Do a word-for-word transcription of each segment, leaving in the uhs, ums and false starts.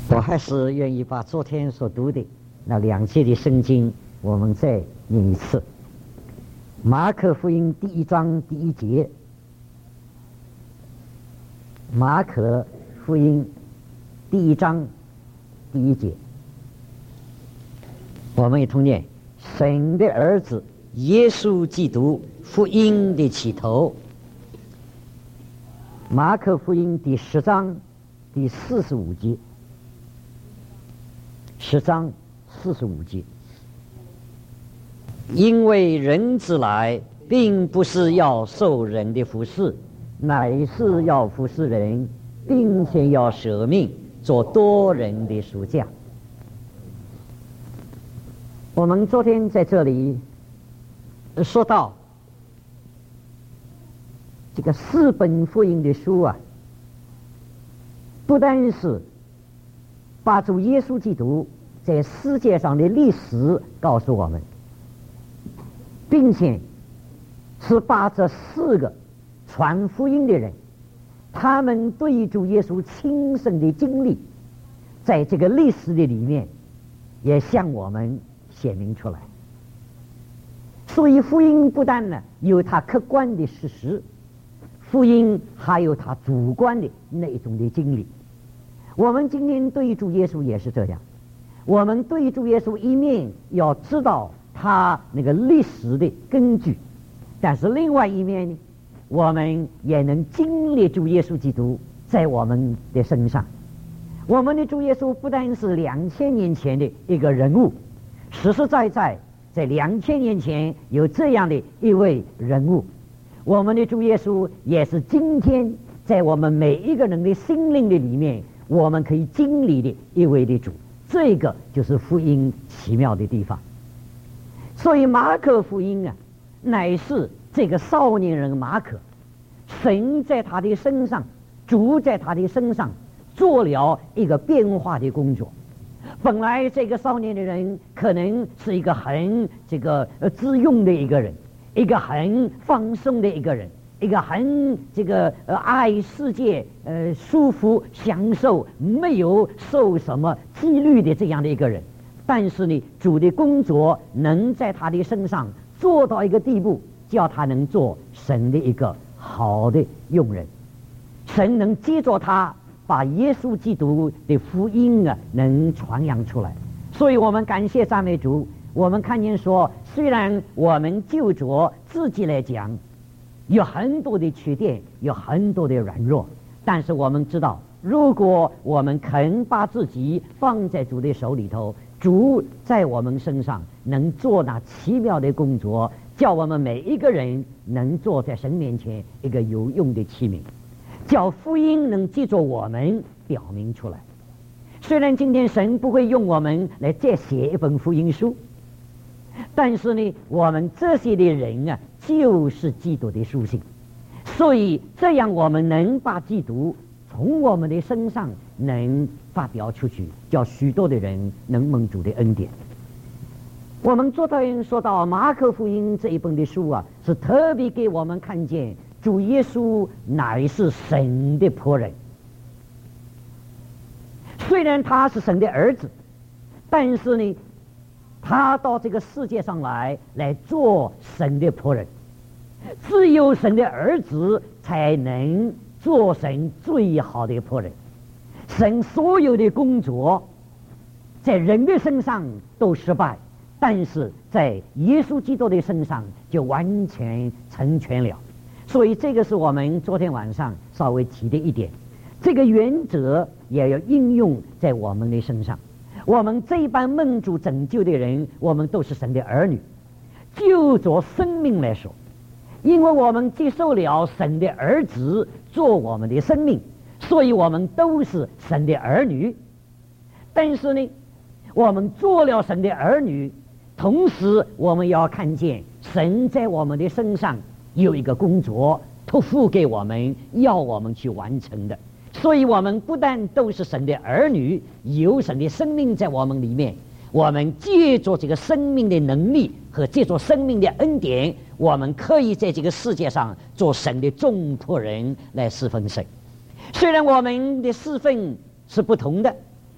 我还是愿意把昨天所读的那两节的圣经我们再念一次。马可福音第一章第一节，马可福音第一章第一节，我们一同念：神的儿子耶稣基督，福音的起头。马可福音第十章第四十五节，十章四十五节，因为人子来，并不是要受人的服侍，乃是要服侍人，并且要舍命，做多人的赎价。我们昨天在这里说到这个四本福音的书啊，不单是把主耶稣基督在世界上的历史告诉我们，并且是把这四个传福音的人他们对主耶稣亲身的经历在这个历史的里面也向我们显明出来。所以福音不但呢有它客观的事实，福音还有它主观的那种的经历。我们今天对主耶稣也是这样，我们对主耶稣一面要知道他那个历史的根据，但是另外一面呢，我们也能经历主耶稣基督在我们的身上。我们的主耶稣不单是两千年前的一个人物，实实在在在两千年前有这样的一位人物，我们的主耶稣也是今天在我们每一个人的心灵的里面我们可以经历的一位的主。这个就是福音奇妙的地方。所以马可福音啊，乃是这个少年人马可，神在他的身上，主在他的身上做了一个变化的工作。本来这个少年的人可能是一个很这个呃自用的一个人，一个很放松的一个人，一个很这个呃爱世界呃舒服享受，没有受什么纪律的这样的一个人。但是呢，主的工作能在他的身上做到一个地步，叫他能做神的一个好的用人。神能接着他把耶稣基督的福音啊能传扬出来。所以我们感谢赞美主。我们看见说，虽然我们就着自己来讲有很多的缺点，有很多的软弱，但是我们知道，如果我们肯把自己放在主的手里头，主在我们身上能做那奇妙的工作，叫我们每一个人能坐在神面前一个有用的器皿，叫福音能借着我们表明出来。虽然今天神不会用我们来再写一本福音书，但是呢，我们这些的人啊，就是基督的书信，所以这样我们能把基督从我们的身上能发表出去，叫许多的人能蒙主的恩典。我们昨天说到马可福音这一本的书啊，是特别给我们看见主耶稣乃是神的仆人。虽然他是神的儿子，但是呢，他到这个世界上来来做神的仆人。只有神的儿子才能做神最好的仆人。神所有的工作在人的身上都失败，但是在耶稣基督的身上就完全成全了。所以这个是我们昨天晚上稍微提的一点，这个原则也要应用在我们的身上。我们这一班蒙主拯救的人，我们都是神的儿女。就着生命来说，因为我们接受了神的儿子做我们的生命，所以我们都是神的儿女。但是呢，我们做了神的儿女，同时我们要看见神在我们的身上有一个工作托付给我们，要我们去完成的。所以我们不但都是神的儿女，有神的生命在我们里面，我们借着这个生命的能力和借着生命的恩典，我们可以在这个世界上做神的众仆人来侍奉神。虽然我们的侍奉是不同的，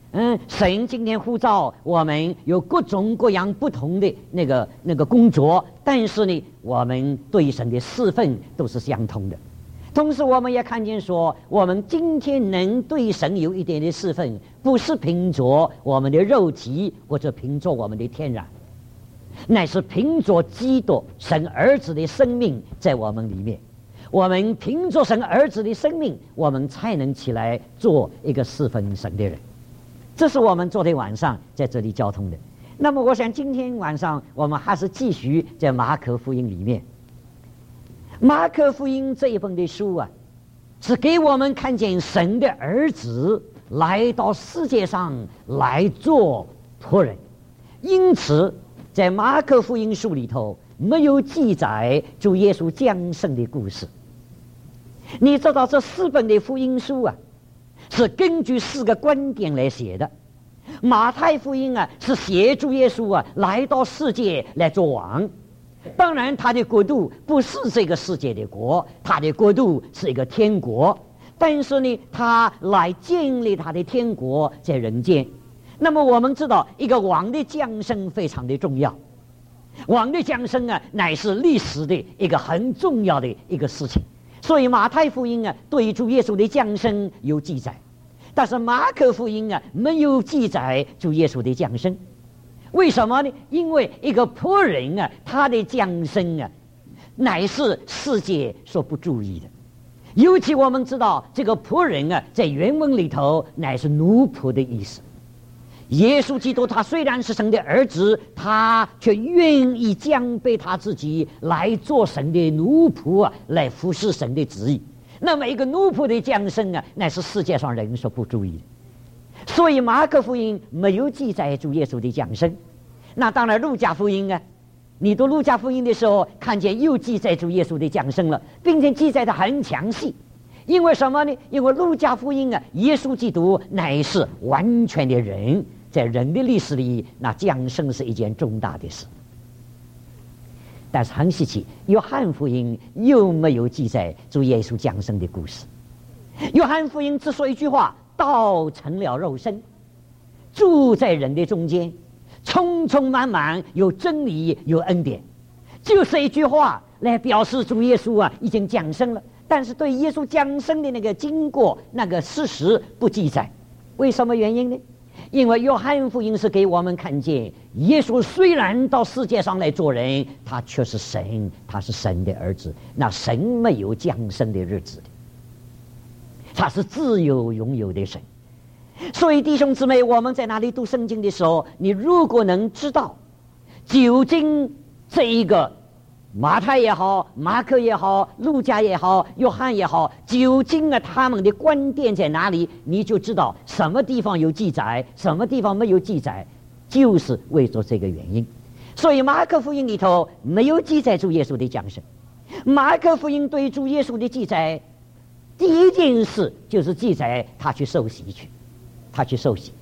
嗯，神今天呼召我们有各种各样不同的那个那个工作，但是呢，我们对神的侍奉都是相同的。同时，我们也看见说，我们今天能对神有一点的侍奉，不是凭着我们的肉体或者凭着我们的天然，乃是凭着基督神儿子的生命在我们里面。我们凭着神儿子的生命，我们才能起来做一个侍奉神的人。这是我们昨天晚上在这里交通的。那么我想今天晚上我们还是继续在马可福音里面。马可福音这一本的书啊，是给我们看见神的儿子来到世界上来做仆人。因此在马可福音书里头没有记载主耶稣降生的故事。你知道这四本的福音书啊，是根据四个观点来写的。马太福音啊，是写主耶稣啊来到世界来做王。当然他的国度不是这个世界的国，他的国度是一个天国，但是呢他来建立他的天国在人间。那么我们知道一个王的降生非常的重要，王的降生啊乃是历史的一个很重要的一个事情。所以马太福音啊对主耶稣的降生有记载，但是马可福音啊没有记载主耶稣的降生。为什么呢？因为一个仆人啊，他的降生啊乃是世界所不注意的。尤其我们知道这个仆人啊在原文里头乃是奴仆的意思。耶稣基督他虽然是神的儿子，他却愿意降卑他自己来做神的奴仆啊，来服侍神的旨意。那么一个奴仆的降生啊，乃是世界上人所不注意的。所以马可福音没有记载主耶稣的降生。那当然路加福音啊，你读路加福音的时候看见又记载主耶稣的降生了，并且记载得很详细。因为什么呢？因为路加福音啊，耶稣基督乃是完全的人，在人的历史里，那降生是一件重大的事。但是很稀奇，约翰福音又没有记载主耶稣降生的故事。约翰福音只说一句话：道成了肉身，住在人的中间，充充满满有真理有恩典。就是一句话来表示主耶稣啊已经降生了，但是对耶稣降生的那个经过那个事实不记载。为什么原因呢？因为约翰福音是给我们看见耶稣虽然到世界上来做人，他却是神，他是神的儿子。那神没有降生的日子的，他是自由拥有的神。所以弟兄姊妹，我们在那里读圣经的时候，你如果能知道究竟这一个马太也好，马可也好，路加也好，约翰也好，究竟啊他们的观点在哪里，你就知道什么地方有记载，什么地方没有记载，就是为着这个原因。所以马可福音里头没有记载主耶稣的降生。马可福音对主耶稣的记载，第一件事就是记载他去受洗去，他去受洗。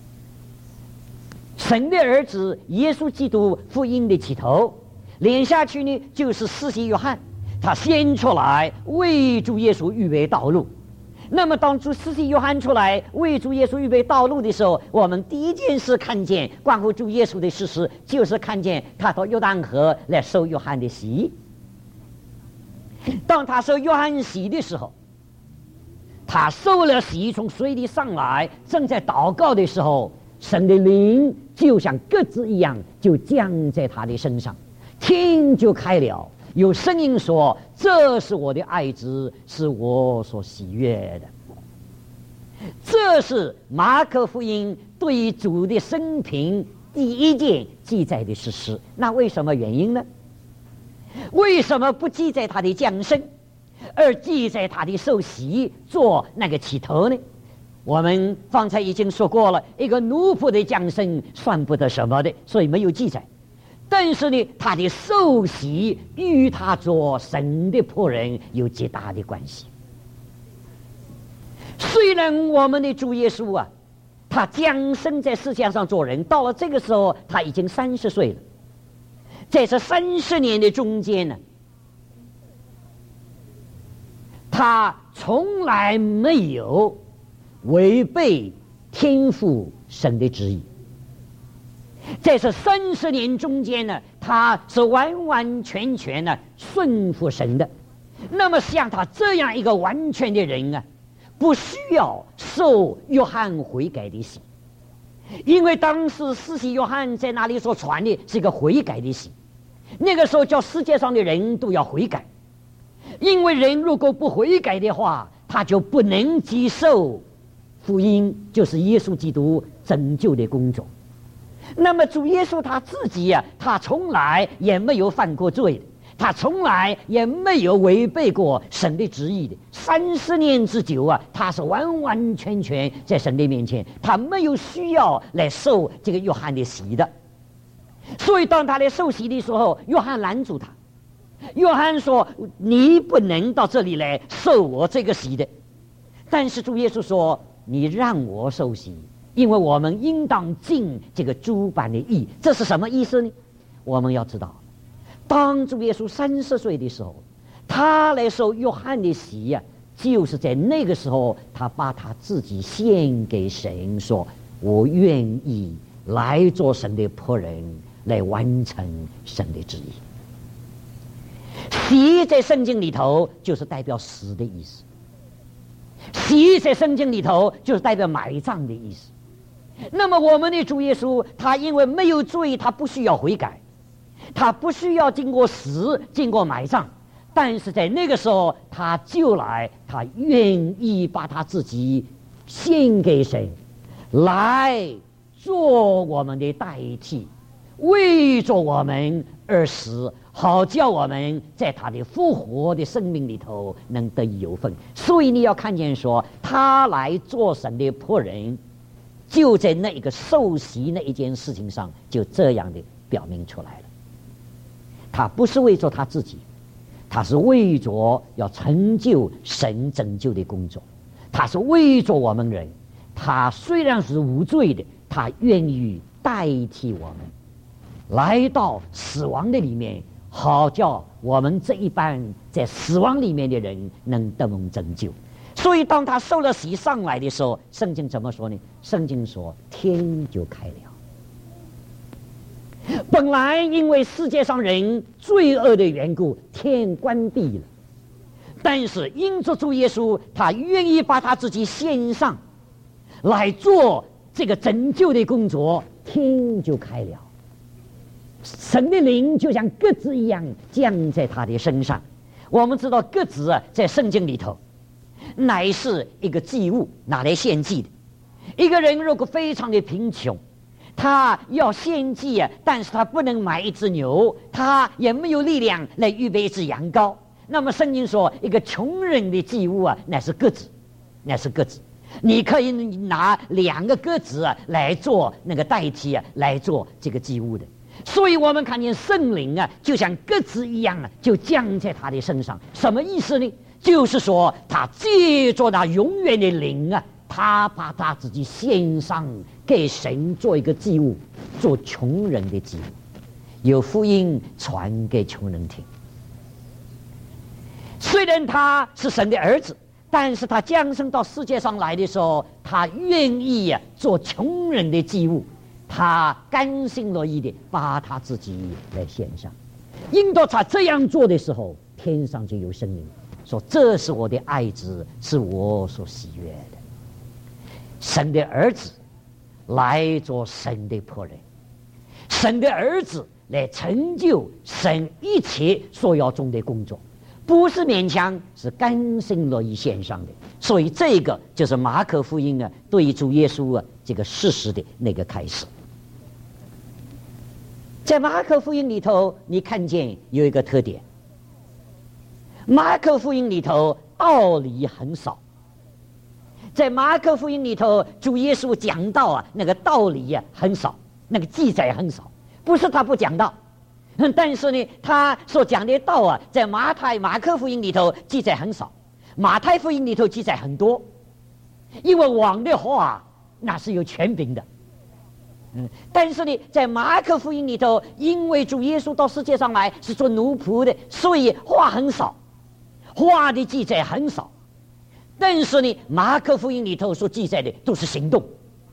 神的儿子耶稣基督福音的起头，连下去呢就是施洗约翰，他先出来为主耶稣预备道路。那么当主施洗约翰出来为主耶稣预备道路的时候，我们第一件事看见关乎主耶稣的事实，就是看见他到约旦河来受约翰的洗。当他受约翰洗的时候，他受了洗，从水里上来，正在祷告的时候，神的灵就像鸽子一样就降在他的身上，天就开了，有声音说：这是我的爱子，是我所喜悦的。这是马可福音对主的生平第一件记载的事实。那为什么原因呢？为什么不记载他的降生，而记载他的受洗做那个起头呢？我们方才已经说过了，一个奴仆的降生算不得什么的，所以没有记载。但是呢，他的受洗与他做神的仆人有极大的关系。虽然我们的主耶稣啊，他降生在世界上做人，到了这个时候他已经三十岁了。在这三十年的中间呢，他从来没有违背天父神的旨意。在这三十年中间呢，他是完完全全的顺服神的。那么像他这样一个完全的人啊，不需要受约翰悔改的洗，因为当时施洗约翰在那里所传的是一个悔改的洗。那个时候叫世界上的人都要悔改，因为人如果不悔改的话，他就不能接受福音，就是耶稣基督拯救的工作。那么主耶稣他自己呀、啊，他从来也没有犯过罪的，他从来也没有违背过神的旨意的。三十年之久啊，他是完完全全在神的面前，他没有需要来受这个约翰的洗的。所以当他来受洗的时候，约翰拦住他，约翰说：“你不能到这里来受我这个洗的。”但是主耶稣说：“你让我受洗，因为我们应当尽这个诸般的义。”这是什么意思呢？我们要知道，当主耶稣三十岁的时候，他来受约翰的洗呀、啊，就是在那个时候，他把他自己献给神，说：“我愿意来做神的仆人，来完成神的旨意。”洗在圣经里头就是代表死的意思，洗在圣经里头就是代表埋葬的意思。那么我们的主耶稣，他因为没有罪，他不需要悔改，他不需要经过死，经过埋葬，但是在那个时候他就来，他愿意把他自己献给神，来做我们的代替，为着我们而死，好叫我们在他的复活的生命里头能得以有份。所以你要看见说，他来做神的仆人，就在那一个受洗那一件事情上，就这样的表明出来了。他不是为着他自己，他是为着要成就神拯救的工作，他是为着我们人。他虽然是无罪的，他愿意代替我们来到死亡的里面，好叫我们这一般在死亡里面的人能得蒙拯救。所以当他受了洗上来的时候，圣经怎么说呢？圣经说天就开了。本来因为世界上人罪恶的缘故，天关闭了，但是因着主耶稣，他愿意把他自己献上来做这个拯救的工作，天就开了。神的灵就像鸽子一样降在他的身上。我们知道鸽子啊，在圣经里头乃是一个祭物，拿来献祭的。一个人如果非常的贫穷，他要献祭啊，但是他不能买一只牛，他也没有力量来预备一只羊羔。那么圣经说，一个穷人的祭物啊，乃是鸽子，乃是鸽子。你可以拿两个鸽子啊来做那个代替啊，来做这个祭物的。所以我们看见圣灵啊，就像鸽子一样啊，就降在他的身上。什么意思呢？就是说，他借着那永远的灵啊，他把他自己献上给神，做一个祭物，做穷人的祭物，有福音传给穷人听。虽然他是神的儿子，但是他降生到世界上来的时候，他愿意啊做穷人的祭物，他甘心乐意的把他自己来献上。因着他这样做的时候，天上就有声音说：“这是我的爱子，是我所喜悦的。”神的儿子来做神的仆人，神的儿子来成就神一切所要做的工作，不是勉强，是甘心乐意献上的。所以这个就是马可福音呢对于主耶稣啊这个事实的那个开始。在马可福音里头，你看见有一个特点，马可福音里头道理很少。在马可福音里头，主耶稣讲道啊，那个道理啊很少，那个记载很少。不是他不讲道，但是呢，他所讲的道啊，在马太、马可福音里头记载很少，马太福音里头记载很多。因为王的话那是有权柄的。嗯，但是呢，在马可福音里头，因为主耶稣到世界上来是做奴仆的，所以话很少，话的记载很少。但是呢，马可福音里头所记载的都是行动，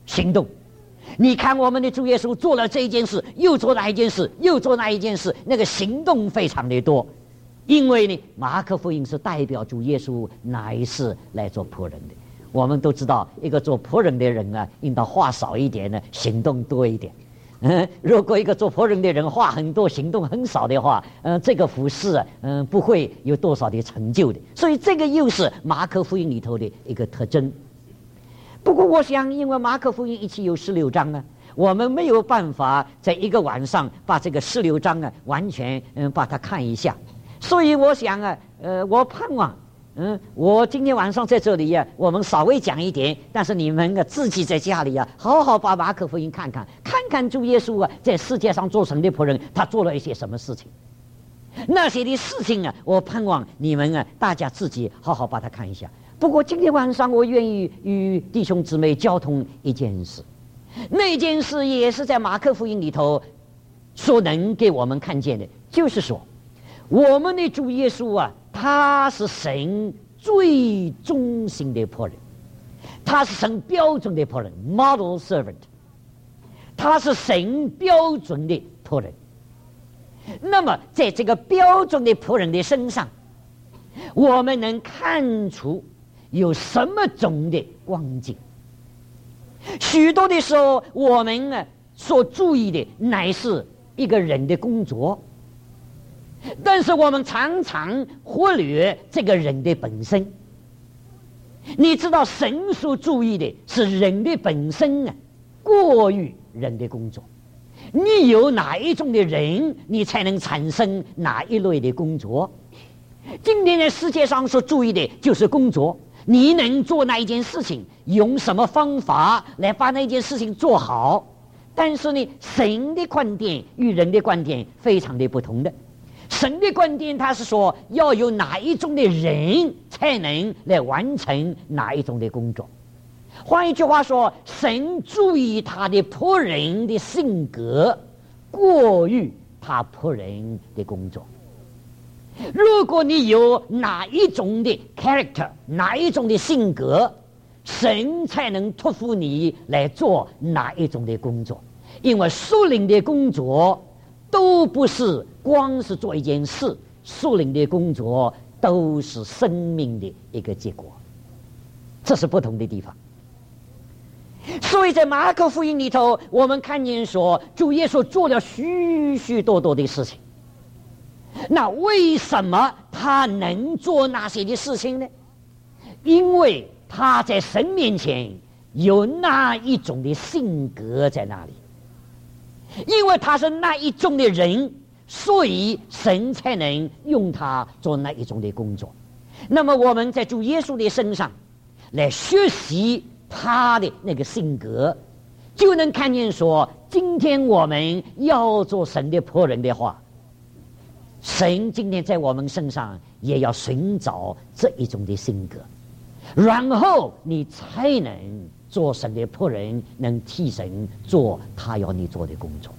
行动。你看我们的主耶稣做了这一件事，又做那一件事，又做那一件事，那个行动非常的多。因为呢，马可福音是代表主耶稣乃是来做仆人的。我们都知道，一个做仆人的人啊，应当话少一点呢，行动多一点。嗯，如果一个做仆人的人话很多，行动很少的话，嗯，这个服事啊，嗯，不会有多少的成就的。所以这个又是马可福音里头的一个特征。不过我想，因为马可福音一起有十六章啊，我们没有办法在一个晚上把这个十六章啊完全嗯把它看一下。所以我想啊，呃，我盼望，嗯，我今天晚上在这里呀、啊，我们稍微讲一点，但是你们啊自己在家里啊，好好把马可福音看看，看看主耶稣啊在世界上做神的仆人，他做了一些什么事情。那些的事情啊，我盼望你们啊大家自己好好把它看一下。不过今天晚上我愿意与弟兄姊妹交通一件事，那件事也是在马可福音里头所能给我们看见的，就是说我们的主耶稣啊，他是神最忠心的仆人，他是神标准的仆人 model servant， 他是神标准的仆人。那么在这个标准的仆人的身上，我们能看出有什么种的光景。许多的时候我们啊所注意的乃是一个人的工作，但是我们常常忽略这个人的本身。你知道神所注意的是人的本身啊，过于人的工作。你有哪一种的人，你才能产生哪一类的工作。今天在世界上所注意的就是工作，你能做那一件事情，用什么方法来把那件事情做好。但是呢，神的观点与人的观点非常的不同的。神的观点他是说要有哪一种的人才能来完成哪一种的工作。换一句话说，神注意他的仆人的性格过于他仆人的工作。如果你有哪一种的 character， 哪一种的性格，神才能托付你来做哪一种的工作。因为属灵的工作都不是光是做一件事，属灵的工作都是生命的一个结果，这是不同的地方。所以在马可福音里头，我们看见说主耶稣做了许许多多的事情。那为什么他能做那些的事情呢？因为他在神面前有那一种的性格在那里，因为他是那一种的人，所以神才能用他做那一种的工作。那么我们在主耶稣的身上来学习他的那个性格，就能看见说，今天我们要做神的仆人的话，神今天在我们身上也要寻找这一种的性格，然后你才能做神的仆人，能替神做他要你做的工作。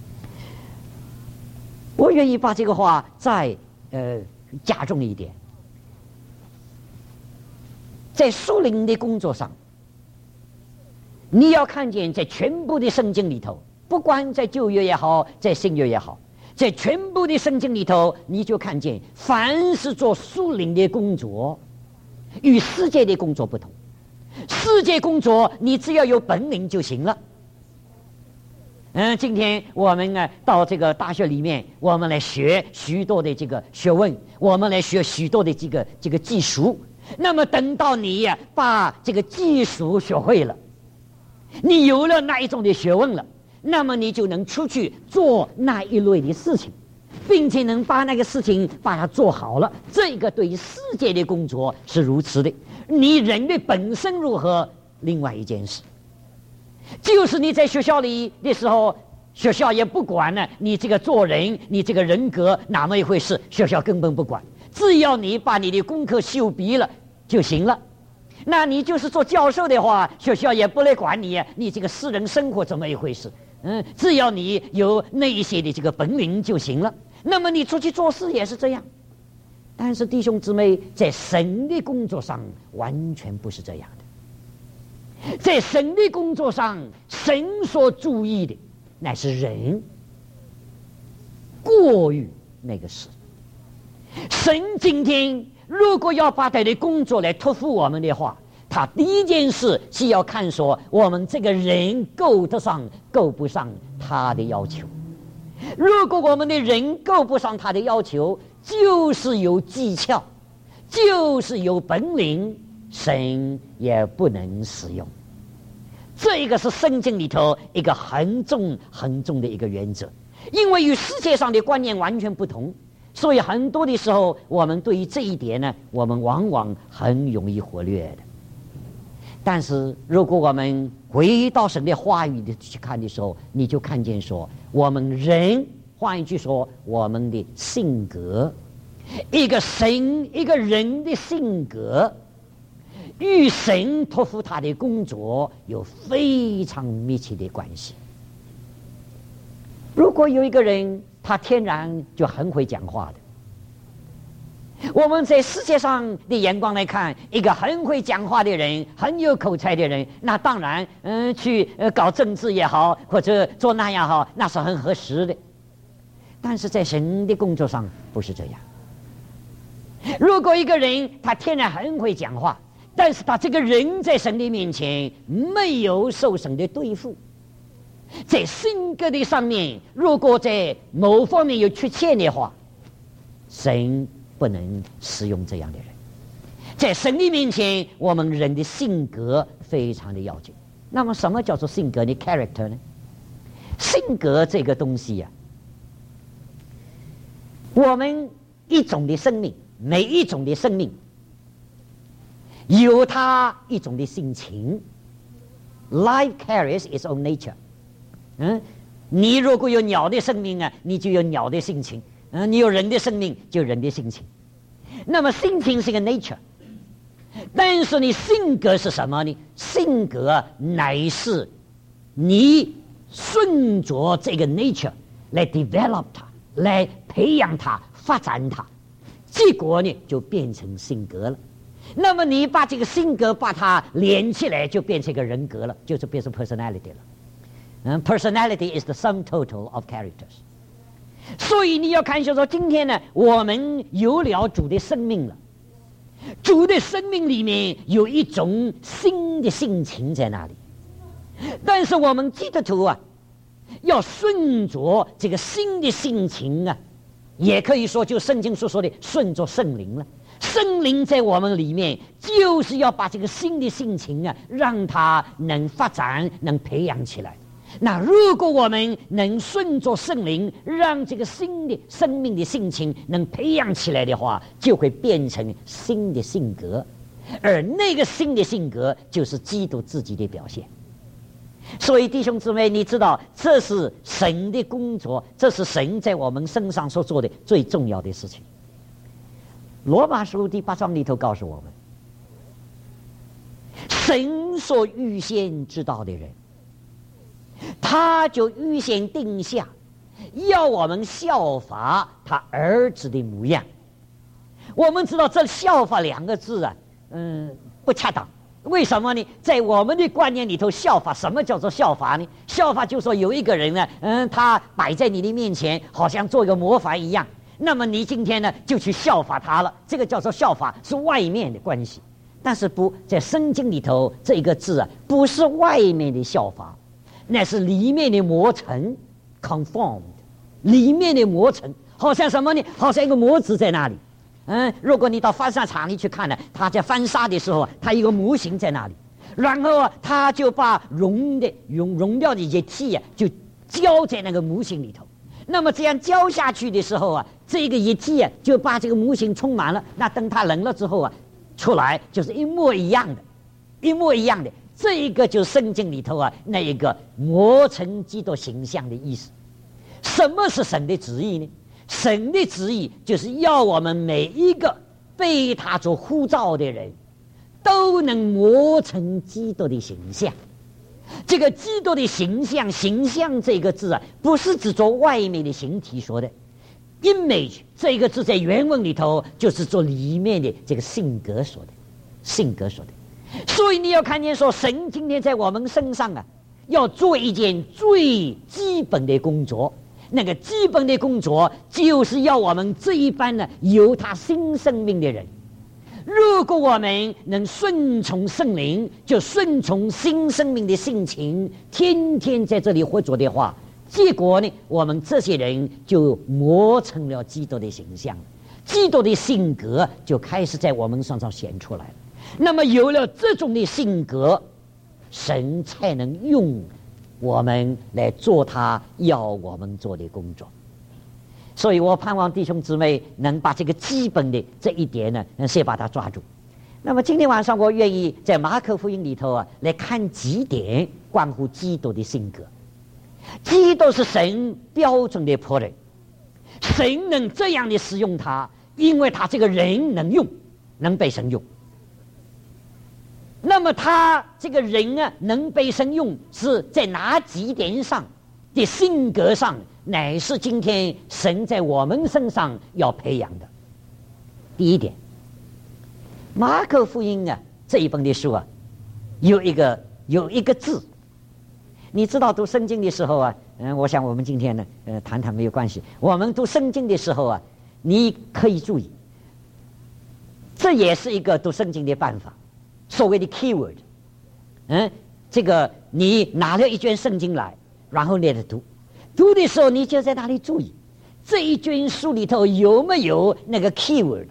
我愿意把这个话再呃加重一点，在属灵的工作上，你要看见在全部的圣经里头，不管在旧约也好，在新约也好，在全部的圣经里头，你就看见凡是做属灵的工作与世界的工作不同。世界工作你只要有本领就行了。嗯，今天我们呢到这个大学里面，我们来学许多的这个学问，我们来学许多的这个这个技术。那么等到你呀、啊、把这个技术学会了，你有了那一种的学问了，那么你就能出去做那一类的事情，并且能把那个事情把它做好了。这个对于世界的工作是如此的，你人的本身如何，另外一件事。就是你在学校里的时候，学校也不管呢，你这个做人，你这个人格哪么一回事，学校根本不管，只要你把你的功课修毕了就行了。那你就是做教授的话，学校也不来管你，你这个私人生活怎么一回事。嗯，只要你有那一些的这个本领就行了。那么你出去做事也是这样。但是弟兄姊妹，在神的工作上完全不是这样的。 在神的工作上，神所注意的乃是人，过于那个事。神今天如果要把他的工作来托付我们的话，他第一件事是要看说我们这个人够得上够不上他的要求。如果我们的人够不上他的要求，就是有技巧，就是有本领，神也不能使用。这一个是圣经里头一个很重很重的一个原则。因为与世界上的观念完全不同，所以很多的时候我们对于这一点呢，我们往往很容易忽略的。但是如果我们回到神的话语的去看的时候，你就看见说我们人，换一句说我们的性格，一个神一个人的性格与神托付他的工作有非常密切的关系。如果有一个人他天然就很会讲话的，我们在世界上的眼光来看，一个很会讲话的人，很有口才的人，那当然嗯，去呃搞政治也好，或者做那样好，那是很合适的。但是在神的工作上不是这样。如果一个人他天然很会讲话，但是他这个人在神的面前没有受神的对付，在性格的上面如果在某方面有缺陷的话，神不能使用这样的人。在神的面前，我们人的性格非常的要紧。那么什么叫做性格呢？ character 呢？性格这个东西呀、啊，我们一种的生命，每一种的生命有它一种的性情。 Life carries its own nature。 嗯，你如果有鸟的生命啊，你就有鸟的性情。嗯，你有人的生命，就人的性情。那么性情是个 nature， 但是你性格是什么呢？性格乃是你顺着这个 nature 来 develop 它，来培养它，发展它，结果呢就变成性格了。那么你把这个性格把它连起来，就变成一个人格了，就是变成 personality 了。嗯 ，personality is the sum total of characters。所以你要看就是说，今天呢，我们有了主的生命了，主的生命里面有一种新的性情在那里。但是我们基督徒啊，要顺着这个新的性情啊，也可以说就圣经所说的顺着圣灵了。圣灵在我们里面，就是要把这个新的性情啊，让它能发展，能培养起来。那如果我们能顺着圣灵，让这个新的生命的性情能培养起来的话，就会变成新的性格，而那个新的性格就是基督自己的表现。所以弟兄姊妹，你知道这是神的工作，这是神在我们身上所做的最重要的事情。罗马书第八章里头告诉我们，神所预先知道的人，他就预先定下，要我们效法他儿子的模样。我们知道这效法两个字啊，嗯，不恰当。为什么呢？在我们的观念里头，效法什么叫做效法呢？效法就是说有一个人呢，嗯，他摆在你的面前，好像做一个模范一样。那么你今天呢，就去效法他了。这个叫做效法，是外面的关系。但是不在圣经里头，这个字啊，不是外面的效法，那是里面的磨成 ，conformed， 里面的磨成，好像什么呢？好像一个模子在那里。嗯，如果你到翻砂厂里去看呢，他在翻砂的时候，他有个模型在那里，然后啊，他就把溶的溶溶掉的液体啊，就浇在那个模型里头。那么这样浇下去的时候啊，这个液体啊，就把这个模型充满了。那等它冷了之后啊，出来就是一模一样的，一模一样的。这一个就是圣经里头啊，那一个磨成基督形象的意思。什么是神的旨意呢？神的旨意就是要我们每一个被他所呼召的人，都能磨成基督的形象。这个基督的形象，形象这个字啊，不是指着外面的形体说的。image 这个字在原文里头就是做里面的这个性格说的，性格说的。 所以你要看见说，神今天在我们身上啊，要做一件最基本的工作。那个基本的工作就是要我们这一班呢有他新生命的人，如果我们能顺从圣灵，就顺从新生命的性情，天天在这里活着的话，结果呢，我们这些人就磨成了基督的形象，基督的性格就开始在我们身上显出来了。那么有了这种的性格，神才能用我们来做他要我们做的工作。所以我盼望弟兄姊妹能把这个基本的这一点呢，先把它抓住。那么今天晚上我愿意在马可福音里头啊，来看几点关乎基督的性格。基督是神标准的仆人，神能这样的使用他，因为他这个人能用，能被神用。那么他这个人呢，能被神用是在哪几点上的性格上，乃是今天神在我们身上要培养的。第一点，马可福音啊这一本的书啊，有一个有一个字，你知道读圣经的时候啊，嗯，我想我们今天呢，呃，谈谈没有关系。我们读圣经的时候啊，你可以注意，这也是一个读圣经的办法。所谓的 keyword， 嗯，这个你拿了一卷圣经来，然后你来读，读的时候你就在那里注意，这一卷书里头有没有那个 keyword，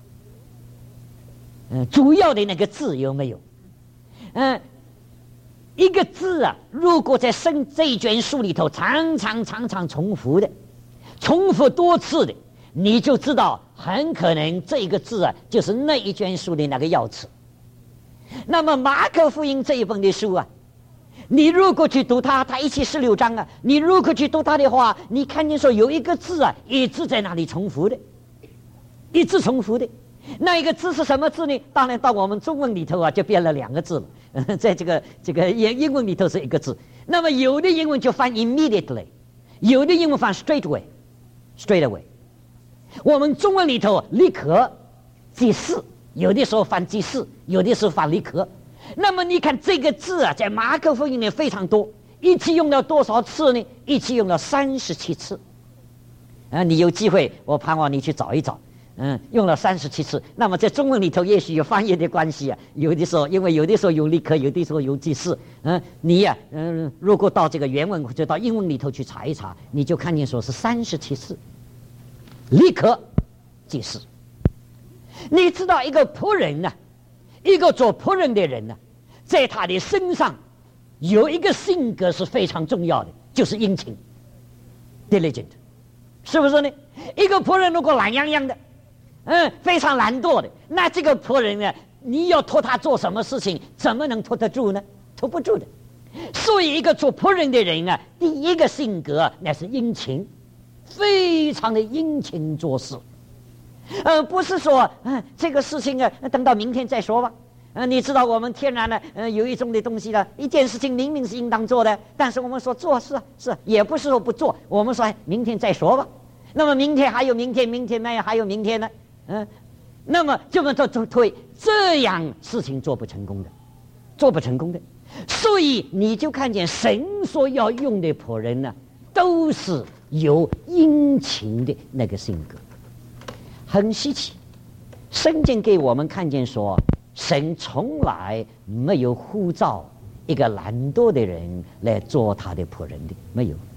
嗯，主要的那个字有没有？嗯，一个字啊，如果在圣这一卷书里头常常常常重复的，重复多次的，你就知道很可能这个字啊，就是那一卷书的那个要词。那么马可福音这一本的书啊，你如果去读它，它一起十六章啊，你如果去读它的话，你看见说有一个字啊，一直在那里重复的，一直重复的，那一个字是什么字呢？当然到我们中文里头啊，就变了两个字了，在这个这个英英文里头是一个字。那么有的英文就翻 immediately， 有的英文翻 straight away，straight away。我们中文里头立刻即是。有的时候翻即是，有的时候翻立刻。那么你看这个字啊，在马可福音里非常多，一起用了多少次呢？一起用了三十七次。啊，你有机会，我盼望你去找一找。嗯，用了三十七次。那么在中文里头，也许有翻译的关系啊。有的时候，因为有的时候有立刻，有的时候有即是。嗯，你呀、啊，嗯，如果到这个原文或者到英文里头去查一查，你就看见说是三十七次，立刻即是。你知道一个仆人呢、啊，一个做仆人的人呢、啊，在他的身上有一个性格是非常重要的，就是殷勤 ，diligent， 是不是呢？一个仆人如果懒洋洋的，嗯，非常懒惰的，那这个仆人呢，你要托他做什么事情，怎么能托得住呢？托不住的。所以，一个做仆人的人啊，第一个性格那是殷勤，非常的殷勤做事。呃，不是说，嗯、呃，这个事情啊，等到明天再说吧。呃，你知道我们天然呢，呃，有一种的东西呢，一件事情明明是应当做的，但是我们说做是是，也不是说不做，我们说、哎、明天再说吧。那么明天还有明天，明天那还有明天呢，嗯、呃，那么这么做推，这样事情做不成功的，做不成功的。所以你就看见神所要用的仆人呢，都是有殷勤的那个性格。很稀奇，圣经给我们看见说，神从来没有呼召一个懒惰的人来做他的仆人的，没有。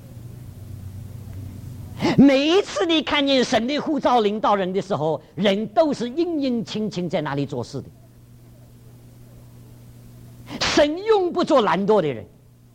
每一次你看见神的呼召领导人的时候，人都是殷殷勤勤在那里做事的。神用不做懒惰的人，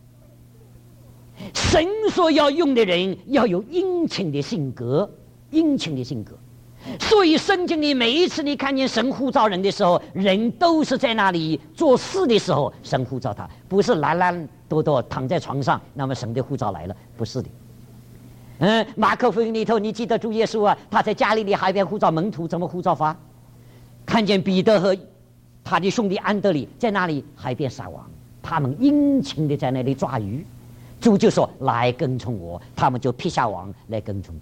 神所要用的人要有殷勤的性格，殷勤的性格。所以圣经里每一次你看见神呼召人的时候，人都是在那里做事的时候，神呼召他，不是懒懒惰惰躺在床上，那么神的呼召来了，不是的。嗯，马可福音里头，你记得主耶稣啊，他在加利利海边呼召门徒，怎么呼召法？看见彼得和他的兄弟安德里在那里海边撒网，他们殷勤的在那里抓鱼，主就说来跟从我，他们就撇下网来跟从主。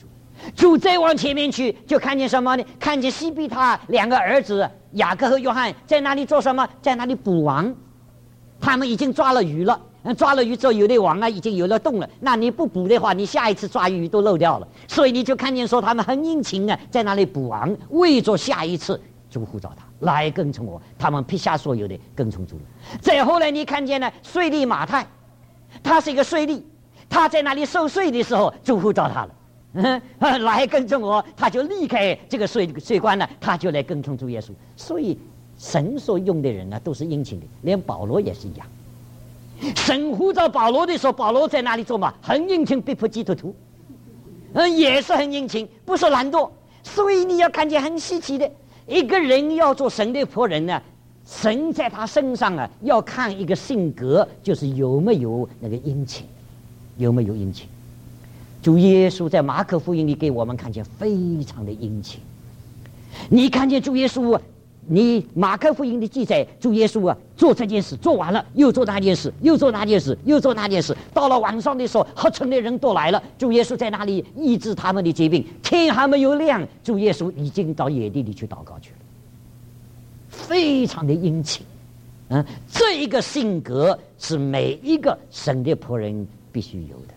主再往前面去，就看见什么呢？看见西庇他两个儿子雅各和约翰在那里做什么？在那里捕网。他们已经抓了鱼了，抓了鱼之后，有的网啊已经有了洞了。那你不捕的话，你下一次抓鱼都漏掉了。所以你就看见说他们很殷勤啊，在那里捕网，为着下一次主呼召他来跟从我。他们撇下所有的跟从主了。再后来你看见呢，税吏马太，他是一个税吏，他在那里收税的时候，主呼召他了。嗯，来跟从我，他就离开这个税税关了，他就来跟从主耶稣。所以神所用的人呢，都是殷勤的，连保罗也是一样。神呼召保罗的时候，保罗在哪里做嘛？很殷勤，逼迫基督徒，嗯，也是很殷勤，不是懒惰。所以你要看见很稀奇的，一个人要做神的仆人呢，神在他身上啊，要看一个性格，就是有没有那个殷勤，有没有殷勤。主耶稣在马可福音里给我们看见非常的殷勤。你看见主耶稣，你马可福音的记载，主耶稣啊做这件事做完了，又做那件事，又做那件事，又做那件事。到了晚上的时候，合城的人都来了，主耶稣在那里医治他们的疾病。天还没有亮，主耶稣已经到野地里去祷告去了，非常的殷勤。嗯，这一个性格是每一个神的仆人必须有的。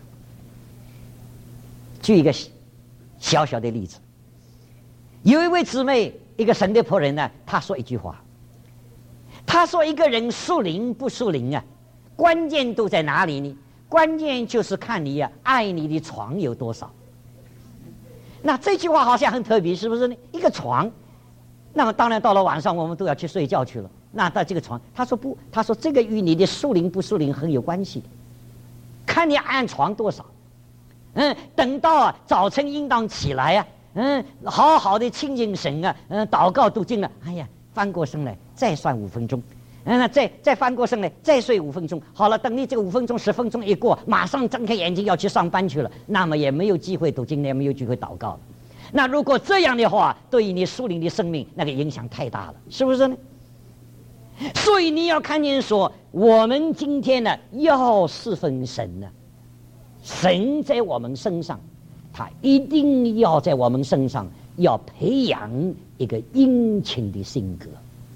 举一个小小的例子，有一位姊妹，一个神的仆人呢，他说一句话，他说一个人属灵不属灵啊，关键都在哪里呢？关键就是看你啊爱你的床有多少。那这句话好像很特别，是不是呢？一个床，那么当然到了晚上我们都要去睡觉去了，那到这个床，他说不，他说这个与你的属灵不属灵很有关系的，看你按床多少。嗯，等到啊早晨应当起来啊，嗯，好好的亲近神啊，嗯，祷告读经了，哎呀，翻过身来再算五分钟，嗯，再再翻过身来再睡五分钟，好了，等你这个五分钟十分钟一过，马上睁开眼睛要去上班去了，那么也没有机会读经，也没有机会祷告了。那如果这样的话，对于你属灵的生命那个影响太大了，是不是呢？所以你要看见说，我们今天呢要侍奉神呢，神在我们身上，他一定要在我们身上要培养一个殷勤的性格。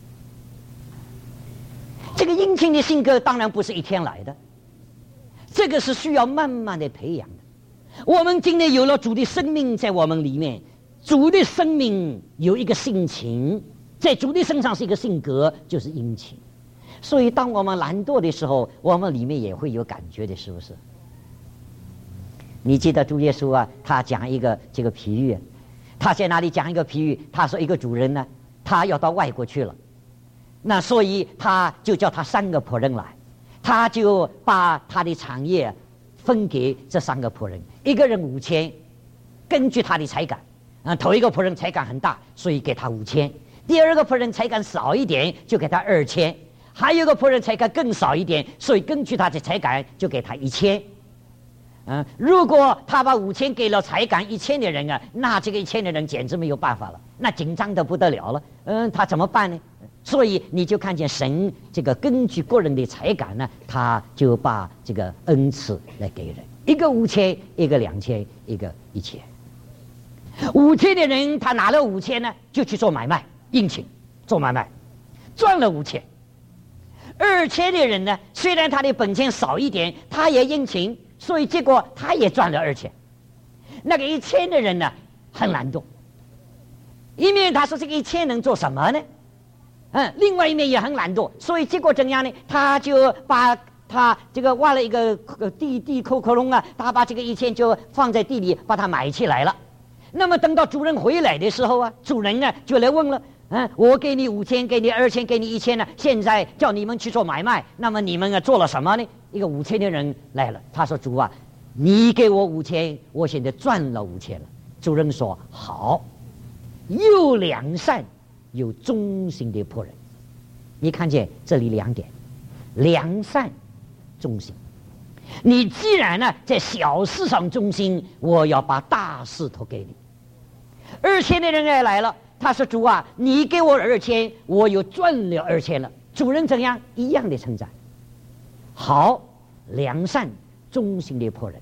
这个殷勤的性格当然不是一天来的，这个是需要慢慢的培养的。我们今天有了主的生命在我们里面，主的生命有一个性情，在主的身上是一个性格，就是殷勤。所以当我们懒惰的时候，我们里面也会有感觉的，是不是？你记得主耶稣啊，他讲一个这个比喻，他在哪里讲一个比喻？他说一个主人呢，他要到外国去了，那所以他就叫他三个仆人来，他就把他的产业分给这三个仆人，一个人五千，根据他的才干，啊，头一个仆人才干很大，所以给他五千；第二个仆人才干少一点，就给他二千；还有一个仆人才干更少一点，所以根据他的才干就给他一千。嗯，如果他把五千给了才干一千的人啊，那这个一千的人简直没有办法了，那紧张的不得了了。嗯，他怎么办呢？所以你就看见神这个根据个人的才干呢，他就把这个恩赐来给人，一个五千，一个两千，一个一千。五千的人他拿了五千呢，就去做买卖，殷勤做买卖，赚了五千。二千的人呢，虽然他的本钱少一点，他也殷勤。所以结果他也赚了二千。那个一千的人呢，很懒惰，一面他说这个一千能做什么呢？嗯，另外一面也很懒惰，所以结果怎样呢？他就把他这个挖了一个地地抠窟窿啊，他把这个一千就放在地里，把它埋起来了。那么等到主人回来的时候啊，主人呢就来问了。嗯，我给你五千，给你二千，给你一千呢。现在叫你们去做买卖，那么你们啊做了什么呢？一个五千的人来了，他说：“主啊，你给我五千，我现在赚了五千了。”主人说：“好，又良善又忠心的仆人。”你看见这里两点：良善、忠心。你既然呢在小事上忠心，我要把大事托给你。二千的人也来了。他说：“主啊，你给我二千，我又赚了二千了。”主人怎样？一样的称赞。好，良善忠心的仆人。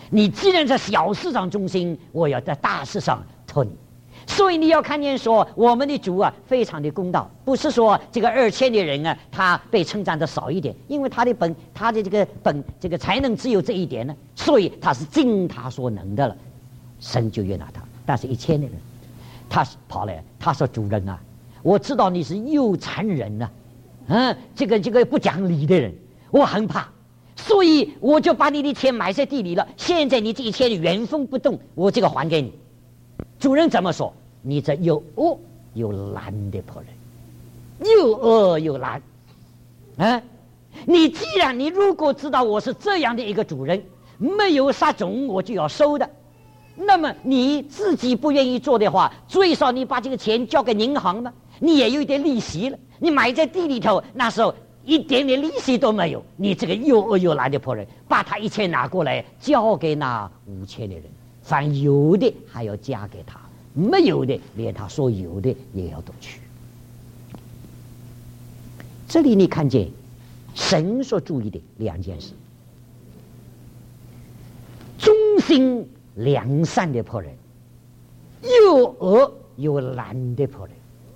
你既然在小事上忠心，我要在大事上托你。所以你要看见说，我们的主啊，非常的公道，不是说这个二千的人啊，他被称赞的少一点，因为他的本，他的这个本，这个才能只有这一点呢，所以他是尽他所能的了，神就悦纳他。但是一千的人，他跑来，他说：“主人啊，我知道你是又残忍呐、啊，嗯，这个这个不讲理的人，我很怕。”所以我就把你的钱埋在地里了。现在你这一切原封不动，我这个还给你。主人怎么说？你这又恶又懒的仆人，又恶又懒，啊！你既然你如果知道我是这样的一个主人，没有杀种我就要收的，那么你自己不愿意做的话，最少你把这个钱交给银行嘛，你也有一点利息了。你埋在地里头，那时候一点点利息都没有，你这个又恶又懒的仆人，把他一切拿过来交给那五千的人，凡有的还要加给他，没有的连他所有的也要夺去。这里你看见神所注意的两件事：忠心良善的仆人，又恶又懒的仆人。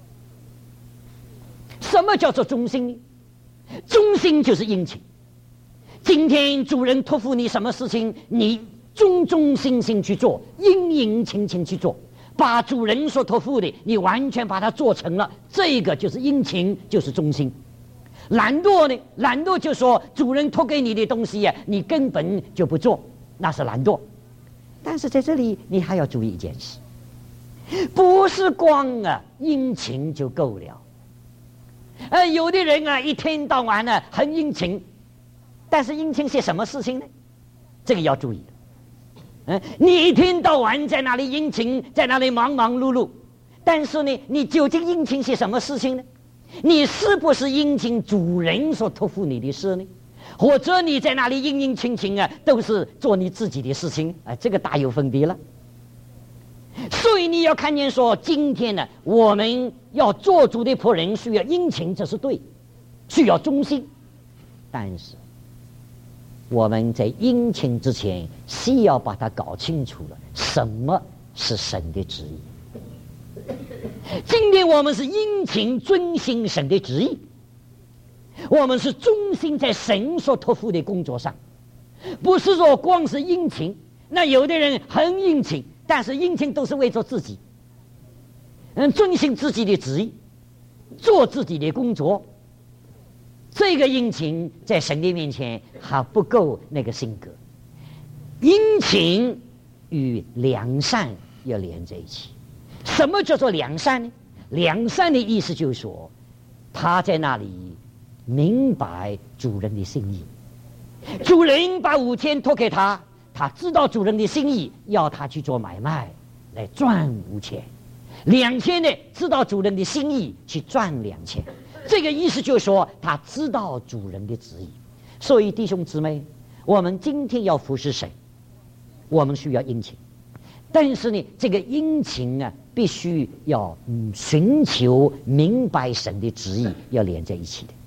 什么叫做忠心呢？忠心就是殷勤。今天主人托付你什么事情，你忠忠心心去做，殷殷勤勤去做，把主人所托付的你完全把它做成了，这个就是殷勤，就是忠心。懒惰呢？懒惰就说主人托给你的东西呀、啊，你根本就不做，那是懒惰。但是在这里你还要注意一件事，不是光啊殷勤就够了。呃，有的人啊，一天到晚呢、啊、很殷勤，但是殷勤是什么事情呢？这个要注意。嗯，你一天到晚在那里殷勤，在那里忙忙碌碌，但是呢，你究竟殷勤些什么事情呢？你是不是殷勤主人所托付你的事呢？或者你在那里殷殷勤勤啊，都是做你自己的事情啊、呃，这个大有分别了。所以你要看见说，今天呢，我们要做主的仆人需要殷勤，这是对，需要忠心。但是我们在殷勤之前，需要把它搞清楚了，什么是神的旨意。今天我们是殷勤遵行神的旨意，我们是忠心在神所托付的工作上，不是说光是殷勤。那有的人很殷勤，但是殷勤都是为着自己，嗯，遵行自己的旨意，做自己的工作。这个殷勤在神的面前还不够那个性格。殷勤与良善要连在一起。什么叫做良善呢？良善的意思就是说，他在那里明白主人的心意。主人把五千托给他，他知道主人的心意，要他去做买卖来赚五千。两千呢，知道主人的心意去赚两千。这个意思就是说，他知道主人的旨意。所以弟兄姊妹，我们今天要服侍神，我们需要殷勤。但是呢，这个殷勤啊，必须要嗯寻求明白神的旨意，要连在一起的。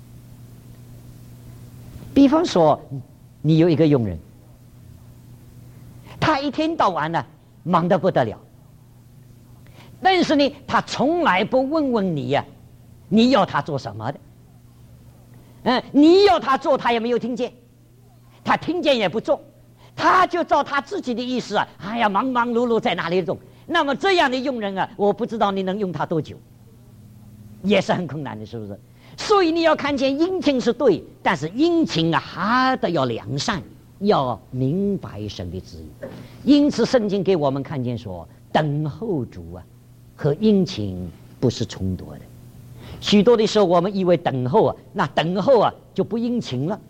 比方说，你有一个佣人，他一天到晚呢忙得不得了，但是呢，他从来不问问你呀、啊，你要他做什么的？嗯，你要他做，他也没有听见，他听见也不做。他就照他自己的意思啊，哎呀，忙忙碌碌在哪里动？那么这样的佣人啊，我不知道你能用他多久，也是很困难的，是不是？所以你要看见殷勤是对，但是殷勤啊还得要良善，要明白神的旨意。因此圣经给我们看见说，等候主啊和殷勤不是冲突的。许多的时候我们以为等候啊，那等候啊就不殷勤了，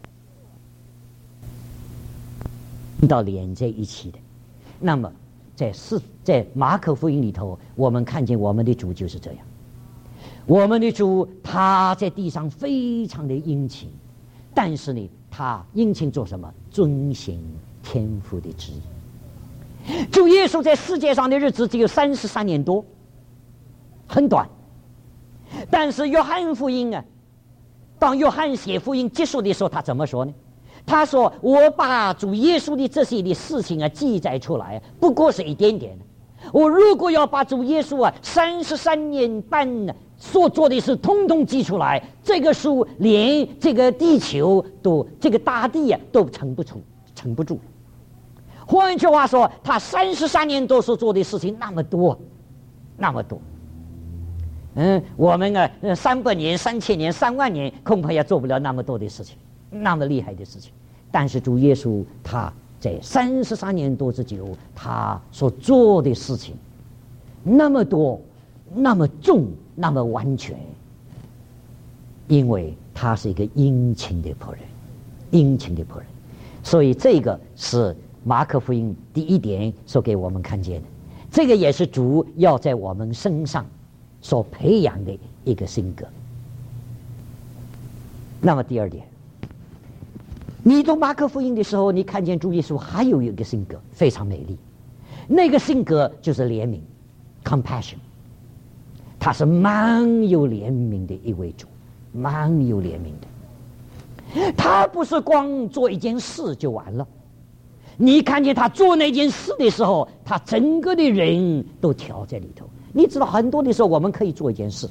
到连在一起的。那么在四在马可福音里头，我们看见我们的主就是这样。我们的主他在地上非常的殷勤，但是呢，他殷勤做什么？遵行天父的旨意。主耶稣在世界上的日子只有三十三年多，很短。但是约翰福音啊，当约翰写福音结束的时候，他怎么说呢？ 他说：“我把主耶稣的这些的事情啊记载出来，不过是一点点。我如果要把主耶稣啊三十三年半所做的事通通记出来，这个书连这个地球都这个大地啊都撑不住，撑不住。换句话说，他三十三年多所做的事情那么多，那么多。嗯，我们啊，三百年、三千年、三万年，恐怕也做不了那么多的事情。”那么厉害的事情，但是主耶稣他在三十三年多之久，他所做的事情那么多、那么重、那么完全，因为他是一个殷勤的仆人，殷勤的仆人，所以这个是马可福音第一点所给我们看见的，这个也是主要在我们身上所培养的一个性格。那么第二点，你读马可福音的时候，你看见主耶稣还有一个性格非常美丽，那个性格就是怜悯 compassion， 他是满有怜悯的一位主，满有怜悯的。他不是光做一件事就完了，你看见他做那件事的时候，他整个的人都调在里头。你知道很多的时候我们可以做一件事，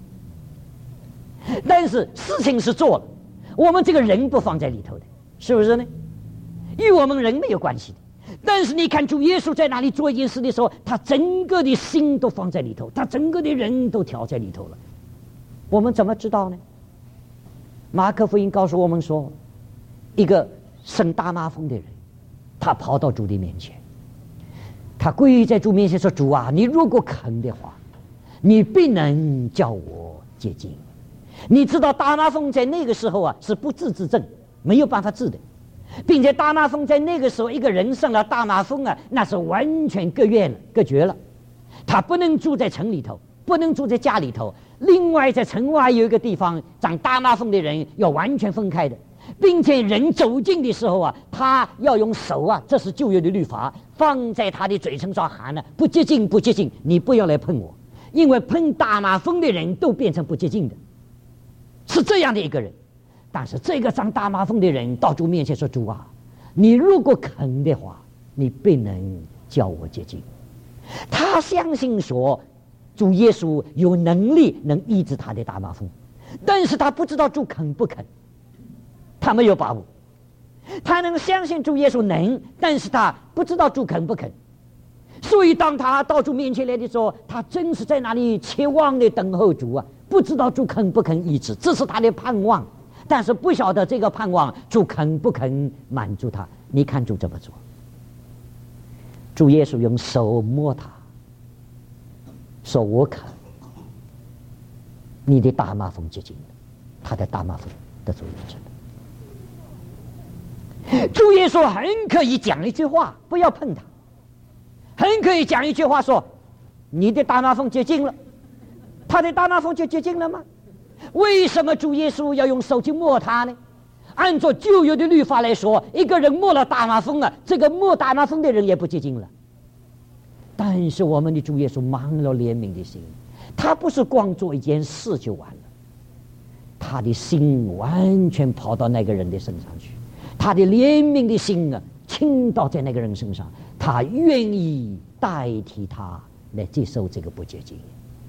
但是事情是做了，我们这个人不放在里头的，是不是呢？与我们人没有关系的。但是你看主耶稣在那里做一件事的时候，他整个的心都放在里头，他整个的人都调在里头了。我们怎么知道呢？马可福音告诉我们说，一个生大麻风的人，他跑到主的面前，他跪在主面前说：“主啊，你如果肯的话，你必能叫我洁净。”你知道大麻风在那个时候啊是不治之症，没有办法治的，并且大麻风在那个时候，一个人生了大麻风啊，那是完全隔绝了，隔绝了。他不能住在城里头，不能住在家里头。另外，在城外有一个地方，长大麻风的人要完全分开的，并且人走近的时候啊，他要用手啊，这是旧约的律法，放在他的嘴唇上喊呢：“不洁净，不洁净，你不要来碰我。”因为碰大麻风的人都变成不洁净的，是这样的一个人。但是这个长大麻风的人到主面前说：“主啊，你如果肯的话，你必能叫我洁净。”他相信说主耶稣有能力能医治他的大麻风，但是他不知道主肯不肯，他没有把握。他能相信主耶稣能，但是他不知道主肯不肯。所以当他到主面前来的时候，他真是在那里期望的等候主啊，不知道主肯不肯医治，这是他的盼望，但是不晓得这个盼望主肯不肯满足他。你看主怎么做？主耶稣用手摸他，说：“我肯，你的大麻风洁净了。”他的大麻风得主医治了。主耶稣很可以讲一句话，不要碰他，很可以讲一句话说：“你的大麻风洁净了。”他的大麻风就洁净了吗？为什么主耶稣要用手去摸他呢？按照旧约的律法来说，一个人摸了大麻风啊，这个摸大麻风的人也不洁净了。但是我们的主耶稣满了怜悯的心，他不是光做一件事就完了，他的心完全跑到那个人的身上去，他的怜悯的心啊倾倒在那个人身上，他愿意代替他来接受这个不洁净。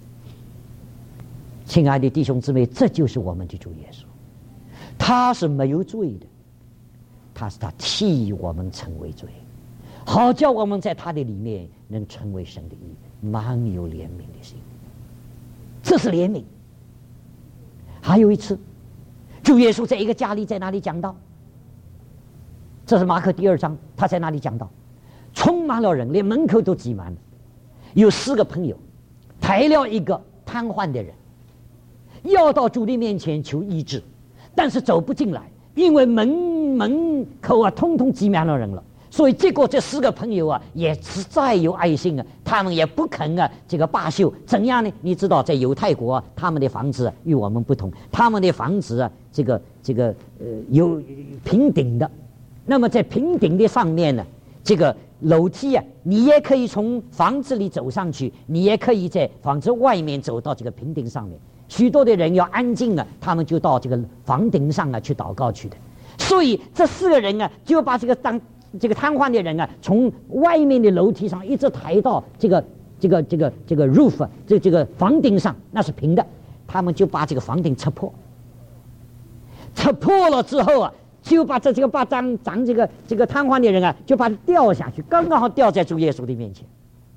亲爱的弟兄姊妹，这就是我们的主耶稣，他是没有罪的，他是他替我们成为罪，好叫我们在他的里面能成为神的义，满有怜悯的心。这是怜悯。还有一次，主耶稣在一个家里，在哪里讲道？这是马可第二章，他在哪里讲道？充满了人，连门口都挤满了。有四个朋友抬了一个瘫痪的人，要到主的面前求医治，但是走不进来，因为门门口啊通通挤满了人了。所以结果这四个朋友啊也实在有爱心啊，他们也不肯啊这个罢休。怎样呢？你知道在犹太国啊，他们的房子、啊、与我们不同，他们的房子啊这个这个呃有平顶的，那么在平顶的上面呢，这个楼梯啊，你也可以从房子里走上去，你也可以在房子外面走到这个平顶上面。许多的人要安静啊，他们就到这个房顶上啊去祷告去的。 所以这四个人啊，就把这个当这个瘫痪的人啊，从外面的楼梯上一直抬到这个这个这个这个 roof 这这个房顶上，那是平的，他们就把这个房顶拆破，拆破了之后啊，就把这这个把长长这个这个瘫痪的人啊，就把他掉下去，刚刚好掉在主耶稣的面前。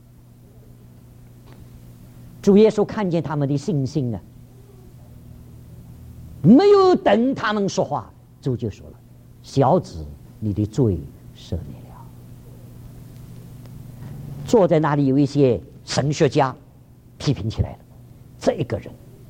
主耶稣看见他们的信心啊，没有等他们说话，主就说了：“小子，你的罪赦免了。”坐在那里有一些神学家批评起来了，这一个人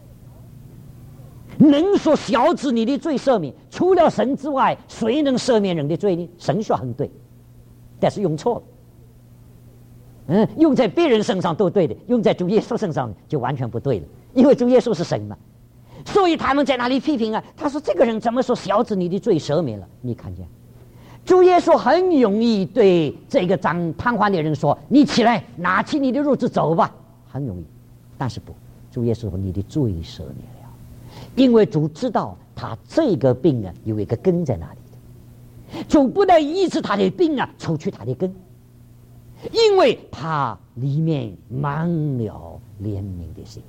能说小子你的罪赦免，除了神之外，谁能赦免人的罪呢？神说很对，但是用错了。嗯，用在别人身上都对的，用在主耶稣身上就完全不对了，因为主耶稣是神嘛。所以他们在那里批评啊，他说这个人怎么说小子你的罪赦免了？你看见主耶稣很容易对这个长瘫痪的人说：“你起来，拿起你的褥子走吧。”很容易，但是不，主耶稣说：“你的罪赦免了。”因为主知道他这个病啊有一个根在那里的，主不能医治他的病啊，除去他的根。因为他里面满了怜悯的心，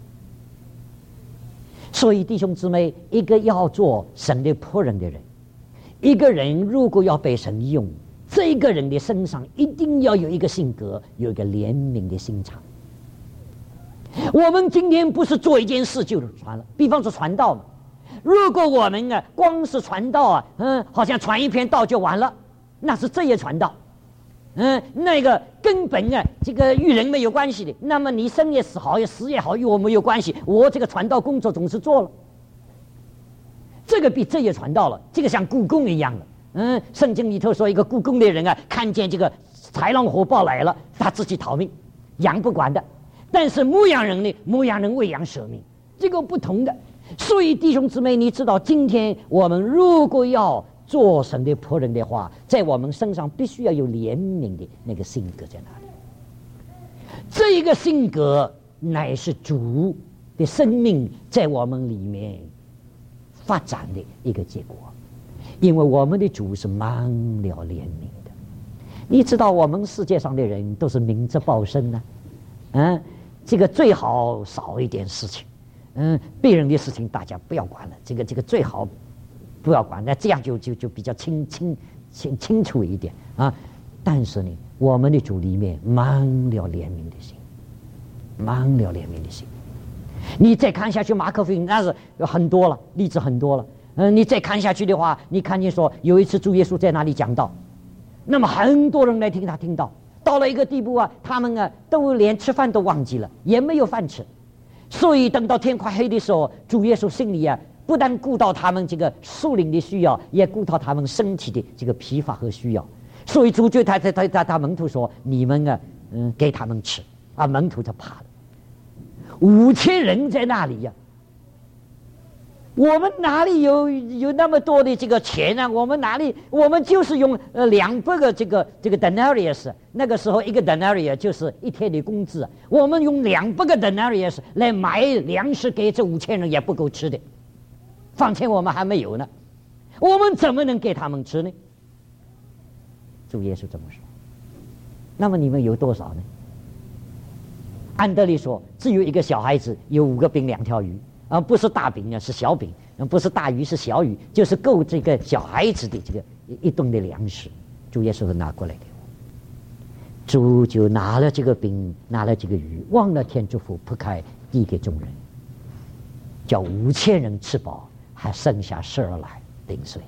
所以弟兄姊妹，一个要做神的仆人的人，一个人如果要被神用，这个人的身上一定要有一个性格，有一个怜悯的心肠。我们今天不是做一件事就传了，比方说传道嘛，如果我们啊光是传道啊，嗯，好像传一篇道就完了，那是这也传道。嗯，那个根本啊，这个与人没有关系的。那么你生也死好，也死也好，与我没有关系。我这个传道工作总是做了，这个比这也传道了。这个像故宫一样的。嗯，圣经里头说，一个故宫的人啊，看见这个豺狼虎豹来了，他自己逃命，羊不管的。但是牧羊人呢，牧羊人为羊舍命，这个不同的。所以弟兄姊妹，你知道，今天我们如果要做神的仆人的话，在我们身上必须要有怜悯的那个性格在哪里？这一个性格乃是主的生命在我们里面发展的一个结果，因为我们的主是满了怜悯的。你知道，我们世界上的人都是明哲保身呢、啊，嗯，这个最好少一点事情，嗯，别人的事情大家不要管了，这个这个最好。不要管，那这样就就就比较清清清清楚一点啊。但是呢，我们的主里面满了怜悯的心，满了怜悯的心。你再看下去，马可福音那是有很多了，例子很多了。嗯，你再看下去的话，你看见说有一次主耶稣在那里讲道，那么很多人来听他听到，到了一个地步啊，他们啊都连吃饭都忘记了，也没有饭吃。所以等到天快黑的时候，主耶稣心里啊。不但顾到他们这个属灵的需要，也顾到他们身体的这个疲乏和需要。所以主就他他他他他门徒说：“你们啊，嗯，给他们吃。”啊，门徒就怕了。五千人在那里呀、啊，我们哪里有有那么多的这个钱呢、啊？我们哪里？我们就是用呃两百个这个这个 denarius， 那个时候一个 denarius 就是一天的工资，我们用两百个 denarius 来买粮食给这五千人也不够吃的。况且我们还没有呢，我们怎么能给他们吃呢？主耶稣这么说。那么你们有多少呢？安德烈说，只有一个小孩子有五个饼两条鱼，啊，不是大饼啊，是小饼，不是大鱼是小鱼，就是够这个小孩子的这个一顿的粮食。主耶稣拿过来给我，主就拿了这个饼，拿了这个鱼，望了天祝福，铺开递给众人，叫五千人吃饱。还剩下十二来零碎，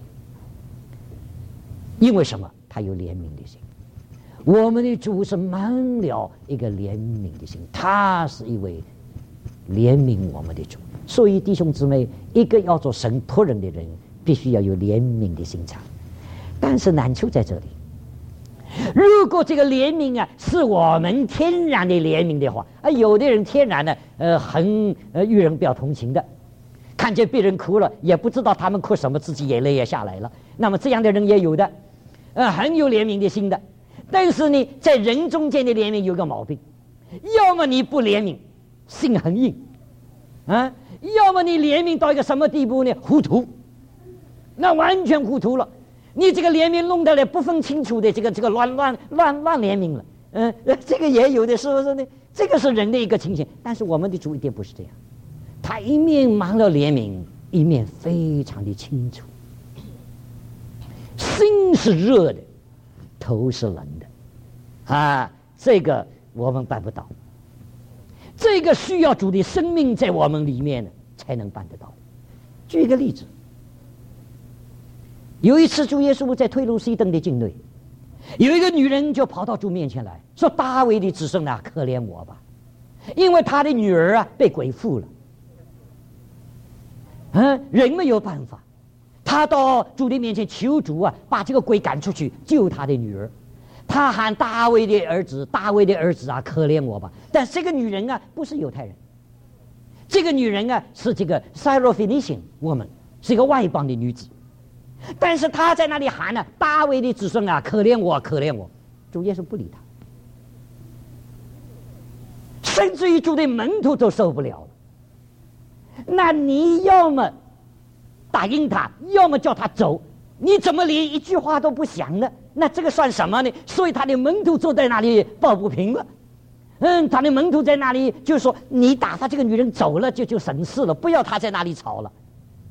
因为什么？他有怜悯的心。我们的主是满了一个怜悯的心，他是一位怜悯我们的主。所以弟兄姊妹，一个要做神仆人的人，必须要有怜悯的心肠。但是难处在这里，如果这个怜悯啊是我们天然的怜悯的话，啊，有的人天然呢，呃，很呃与人比较同情的。看见别人哭了，也不知道他们哭什么，自己眼泪也下来了。那么这样的人也有的，呃，很有怜悯的心的。但是呢，在人中间的怜悯有个毛病，要么你不怜悯，心很硬，啊；要么你怜悯到一个什么地步呢？糊涂，那完全糊涂了。 你这个怜悯弄得来不分清楚的这个这个乱乱乱乱怜悯了，嗯、呃，这个也有的时候说呢，这个是人的一个情形，但是我们的主一点不是这样，他一面忙了怜悯，一面非常的清楚，心是热的，头是冷的，啊，这个我们办不到，这个需要主的生命在我们里面呢才能办得到。举一个例子，有一次主耶稣在推路西登的境内，有一个女人就跑到主面前来说：“大卫的子孙啊，可怜我吧，因为他的女儿啊被鬼附了。”嗯，人没有办法，他到主的面前求主啊，把这个鬼赶出去，救他的女儿。他喊大卫的儿子，大卫的儿子啊，可怜我吧。但这个女人啊，不是犹太人，这个女人啊是这个 Syrophoenician woman， 是一个外邦的女子。但是她在那里喊呢、啊，大卫的子孙啊，可怜我，可怜我。主耶稣不理她，甚至于主的门徒都受不了了。那你要么答应他，要么叫他走，你怎么连一句话都不想呢？那这个算什么呢？所以他的门徒坐在那里抱不平了。嗯，他的门徒在那里就说：“你打发这个女人走了，就就省事了，不要她在那里吵了。”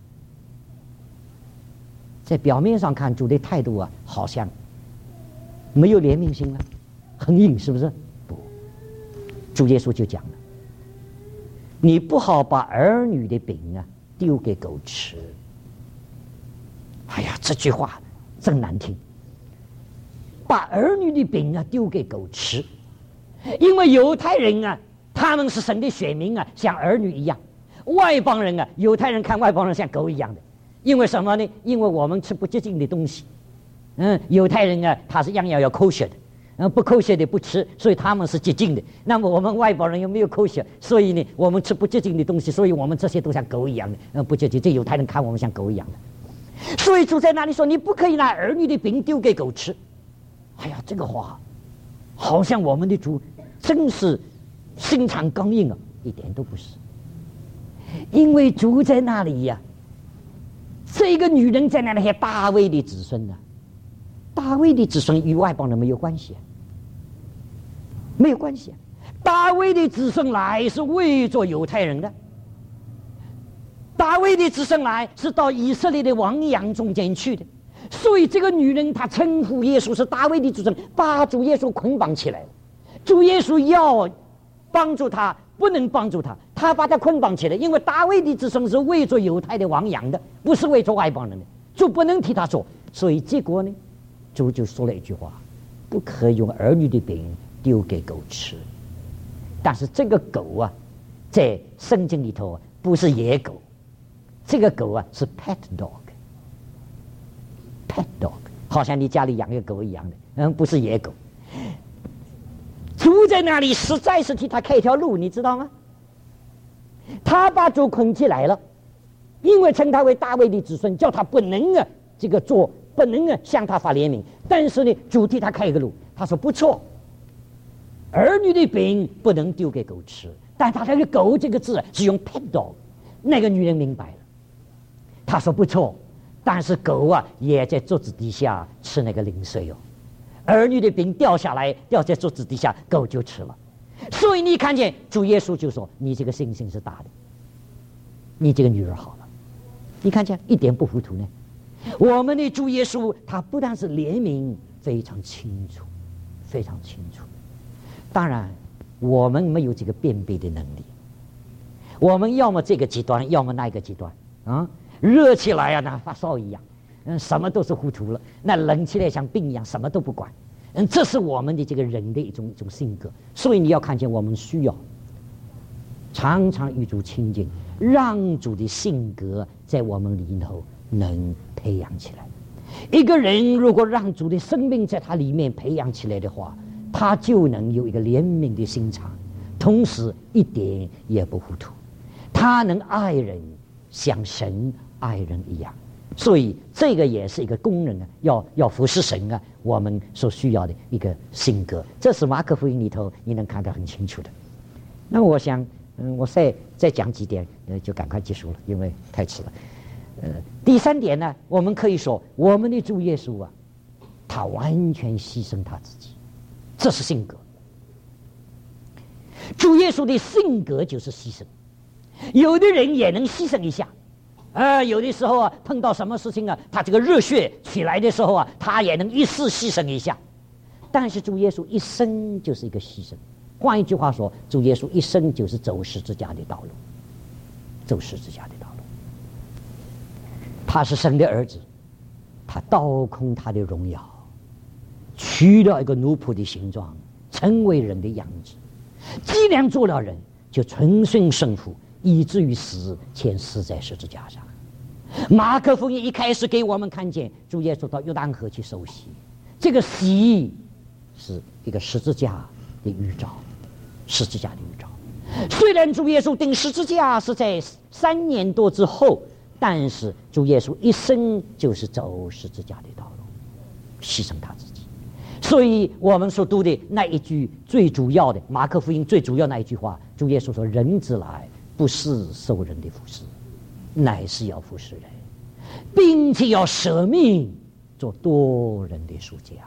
在表面上看，主的态度啊，好像没有怜悯心了，很硬，是不是？不，主耶稣就讲了。你不好把儿女的饼啊丢给狗吃。哎呀，这句话真难听。把儿女的饼啊丢给狗吃，因为犹太人啊，他们是神的选民啊，像儿女一样；外邦人啊，犹太人看外邦人像狗一样的。因为什么呢？因为我们吃不洁净的东西。嗯，犹太人啊，他是样样要抠血的。嗯，不抠血的不吃，所以他们是洁净的。那么我们外邦人又没有抠血，所以呢，我们吃不洁净的东西，所以我们这些都像狗一样的，嗯，不洁净。这犹太人看我们像狗一样的，所以主在那里说：“你不可以拿儿女的饼丢给狗吃。”哎呀，这个话好像我们的主真是心肠刚硬啊，一点都不是。因为主在那里呀、啊，这个女人在那里还大卫的子孙呢、啊，大卫的子孙与外邦人没有关系、啊。没有关系、啊，大卫的子孙来是为做犹太人的，大卫的子孙来是到以色列的王羊中间去的，所以这个女人她称呼耶稣是大卫的子孙，把主耶稣捆绑起来了。主耶稣要帮助他，不能帮助他，他把他捆绑起来，因为大卫的子孙是为做犹太的王羊的，不是为做外邦人的，就不能替他做。所以结果呢，主就说了一句话：不可用儿女的饼丢给狗吃。但是这个狗啊，在圣经里头啊，不是野狗，这个狗啊是 pet dog。pet dog 好像你家里养个狗一样的，嗯，不是野狗。主在那里实在是替他开一条路，你知道吗？他把主捆起来了，因为称他为大卫的子孙，叫他不能啊这个做，不能啊向他发怜悯。但是呢，主替他开一个路，他说不错，儿女的饼不能丢给狗吃，但他那个狗这个字是用 pet dog， 那个女人明白了，他说不错，但是狗啊也在桌子底下吃那个零碎哦。儿女的饼掉下来，掉在桌子底下，狗就吃了。所以你看见主耶稣就说：“你这个信心是大的，你这个女儿好了。”你看见一点不糊涂呢？我们的主耶稣他不但是怜悯非常清楚，非常清楚。当然，我们没有这个辨别的能力，我们要么这个极端，要么那个极端啊，热起来啊，那发烧一样。嗯，什么都是糊涂了，那冷起来像病一样，什么都不管。嗯，这是我们的这个人的一种一种性格。所以你要看见，我们需要常常与主亲近，让主的性格在我们里头能培养起来。一个人如果让主的生命在他里面培养起来的话，他就能有一个怜悯的心肠，同时一点也不糊涂。他能爱人像神爱人一样。所以这个也是一个工人啊，要要服侍神啊，我们所需要的一个性格。这是马可福音里头你能看得很清楚的。那我想，嗯，我再再讲几点，呃，就赶快结束了，因为太迟了。 呃，第三点呢，我们可以说，我们的主耶稣啊，他完全牺牲他自己，这是性格。主耶稣的性格就是牺牲。有的人也能牺牲一下，啊、呃，有的时候啊，碰到什么事情啊，他这个热血起来的时候啊，他也能一时牺牲一下。但是主耶稣一生就是一个牺牲。换一句话说，主耶稣一生就是走十字架的道路，走十字架的道路。他是神的儿子，他倒空他的荣耀，取了一个奴仆的形状，成为人的样子。既然做了人，就纯顺圣父，以至于死，且死在十字架上。马可福音一开始给我们看见主耶稣到约旦河去受洗，这个洗是一个十字架的预兆，十字架的预兆。虽然主耶稣钉十字架是在三年多之后，但是主耶稣一生就是走十字架的道路，牺牲他自己。所以我们所读的那一句最主要的马可福音最主要那一句话，主耶稣说：“人子来，不是受人的服侍，乃是要服侍人，并且要舍命做多人的赎价。”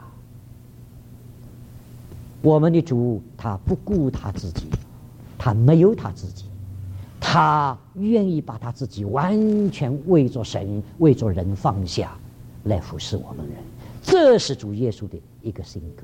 我们的主他不顾他自己，他没有他自己，他愿意把他自己完全为着神为着人放下来服侍我们人。这是主耶稣的一个性格。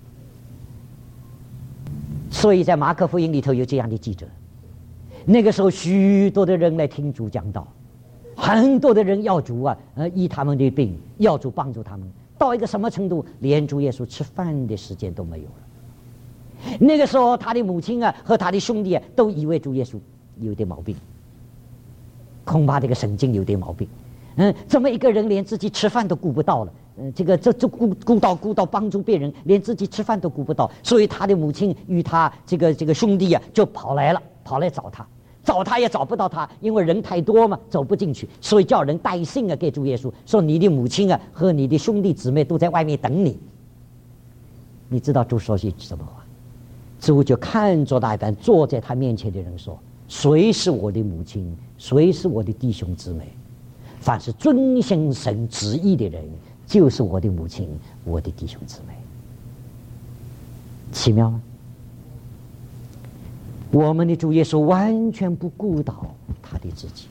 所以在马可福音里头有这样的记者，那个时候许多的人来听主讲道，很多的人要主啊呃医他们的病，要主帮助他们，到一个什么程度，连主耶稣吃饭的时间都没有了。那个时候他的母亲啊和他的兄弟啊都以为主耶稣有点毛病，恐怕这个神经有点毛病。嗯，这么一个人连自己吃饭都顾不到了，嗯，这个这这顾顾到顾到帮助别人，连自己吃饭都顾不到，所以他的母亲与他这个这个兄弟啊就跑来了，跑来找他，找他也找不到他，因为人太多嘛，走不进去，所以叫人带信啊给主耶稣，说你的母亲啊和你的兄弟姊妹都在外面等你。你知道主说些什么话？主就看着那班坐在他面前的人说：“谁是我的母亲？谁是我的弟兄姊妹？凡是遵行神旨意的人，就是我的母亲，我的弟兄姊妹。”奇妙吗？我们的主耶稣完全不顾到他的自己，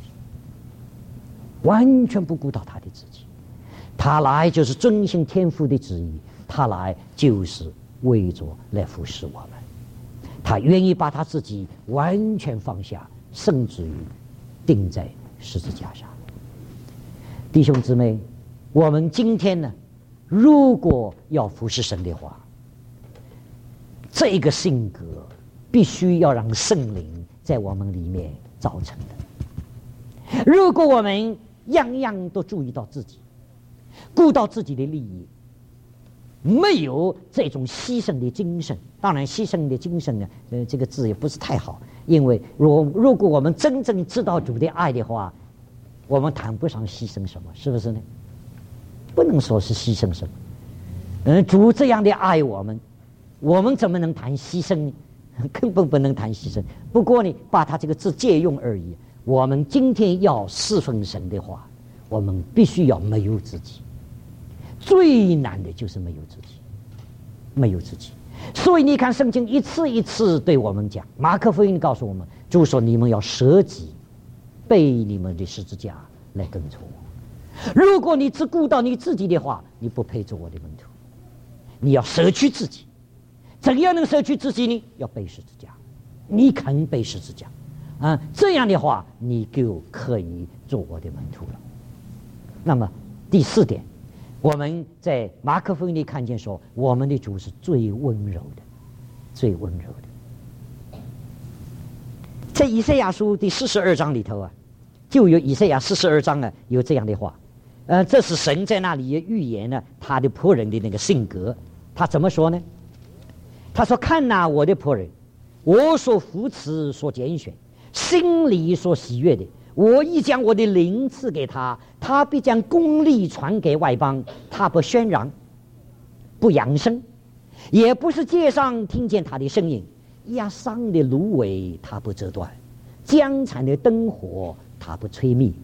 完全不顾到他的自己。他来就是遵行天父的旨意，他来就是为着来服侍我们。他愿意把他自己完全放下，甚至于钉在十字架上。弟兄姊妹，我们今天呢，如果要服侍神的话，这个性格必须要让圣灵在我们里面造成的。如果我们样样都注意到自己，顾到自己的利益，没有这种牺牲的精神，当然牺牲的精神呢，呃，这个字也不是太好，因为如如果我们真正知道主的爱的话，我们谈不上牺牲什么，是不是呢？不能说是牺牲什么。嗯，主这样的爱我们，我们怎么能谈牺牲呢？根本不能谈牺牲。不过呢，把他这个字借用而已。我们今天要侍奉神的话，我们必须要没有自己。最难的就是没有自己，没有自己。所以你看，圣经一次一次对我们讲，马可福音告诉我们，主说你们要舍己，背你们的十字架来跟从我。如果你只顾到你自己的话，你不配做我的门徒。你要舍去自己，怎样能舍去自己呢？要背十字架，你肯背十字架啊，这样的话你就可以做我的门徒了。那么第四点，我们在马可福音里看见说，我们的主是最温柔的，最温柔的。在以赛亚书第四十二章里头啊，就有以赛亚四十二章啊有这样的话，呃，这是神在那里预言呢他的仆人的那个性格。他怎么说呢？他说：“看哪，我的仆人，我所扶持、所拣选，心里所喜悦的，我已将我的灵赐给他，他必将公义传给外邦。他不喧嚷，不扬声，也不是街上听见他的声音。压伤的芦苇他不折断，将残的灯火他不吹灭。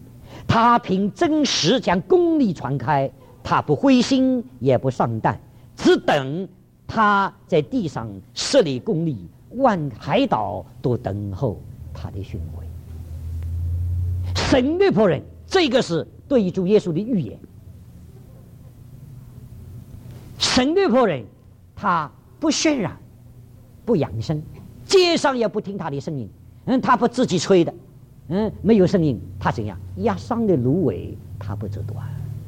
他凭真实将公理传开，他不灰心也不丧胆，只等他在地上设立公理，万海岛都等候他的巡回。神的仆人，这个是对主耶稣的预言。神的仆人，他不渲染，不扬声，街上也不听他的声音，嗯，他不自己吹的，嗯，没有声音，他怎样？压伤的芦苇，他不折断；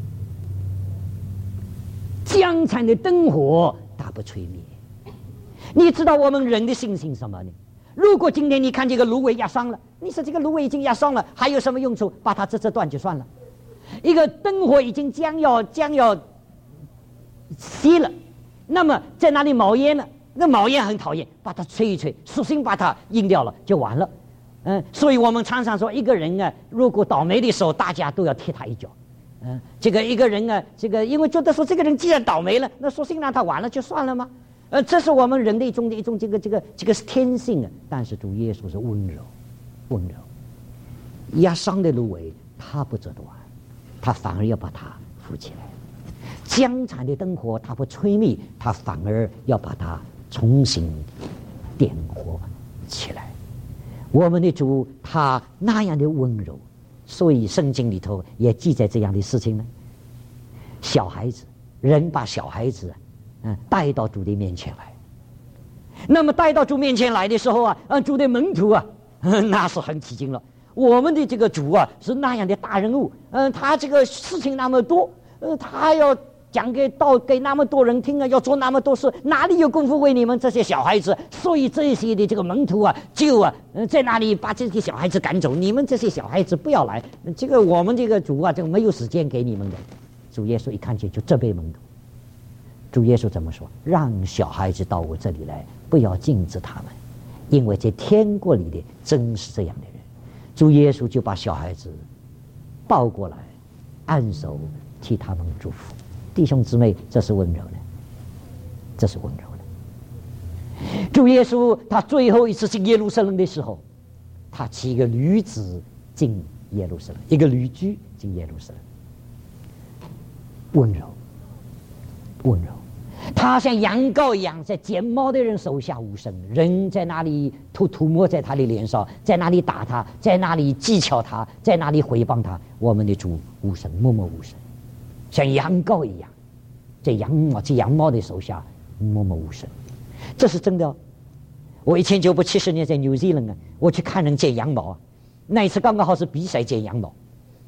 江残的灯火，他不吹灭。你知道我们人的心性什么呢？如果今天你看这个芦苇压伤了，你说这个芦苇已经压伤了，还有什么用处？把它折折断就算了。一个灯火已经将要将要熄了，那么在那里冒烟呢？那冒烟很讨厌，把它吹一吹，索性把它阴掉了就完了。嗯，所以我们常常说，一个人啊，如果倒霉的时候，大家都要踢他一脚。嗯，这个一个人啊，这个因为觉得说这个人既然倒霉了，那索性让他完了就算了吗？呃，这是我们人的一种的一种这个这个这个是天性啊。但是主耶稣是温柔，温柔，压伤的芦苇他不折断，他反而要把它扶起来；江残的灯火他不吹灭，他反而要把它重新点火起来。我们的主他那样的温柔，所以圣经里头也记载这样的事情呢。小孩子，人把小孩子嗯带到主的面前来，那么带到主面前来的时候啊，啊主的门徒啊，那是很起劲了。我们的这个主啊是那样的大人物，嗯，他这个事情那么多，呃，他要讲给到给那么多人听啊，要做那么多事，哪里有功夫为你们这些小孩子？所以这些的这个门徒啊，就啊，呃、在那里把这些小孩子赶走。你们这些小孩子不要来，这个我们这个主啊，就没有时间给你们的。主耶稣一看见就责备门徒。主耶稣怎么说？让小孩子到我这里来，不要禁止他们，因为在天国里的真是这样的人。主耶稣就把小孩子抱过来，按手替他们祝福。弟兄姊妹，这是温柔的，这是温柔的。主耶稣他最后一次进耶路撒冷的时候，他骑一个驴子进耶路撒冷，一个驴驹进耶路撒冷，温柔，温柔。他像羊羔一样，在剪毛的人手下无声，人在那里涂涂抹在他的脸上，在那里打他，在那里讥诮他，在那里诽谤他。我们的主无声，默默无声，像羊羔一样，在羊毛在羊毛的手下默默无声。这是真的哦。我一千九百七十年在纽西兰啊，我去看人剪羊毛啊，那一次刚刚好是比赛剪羊毛，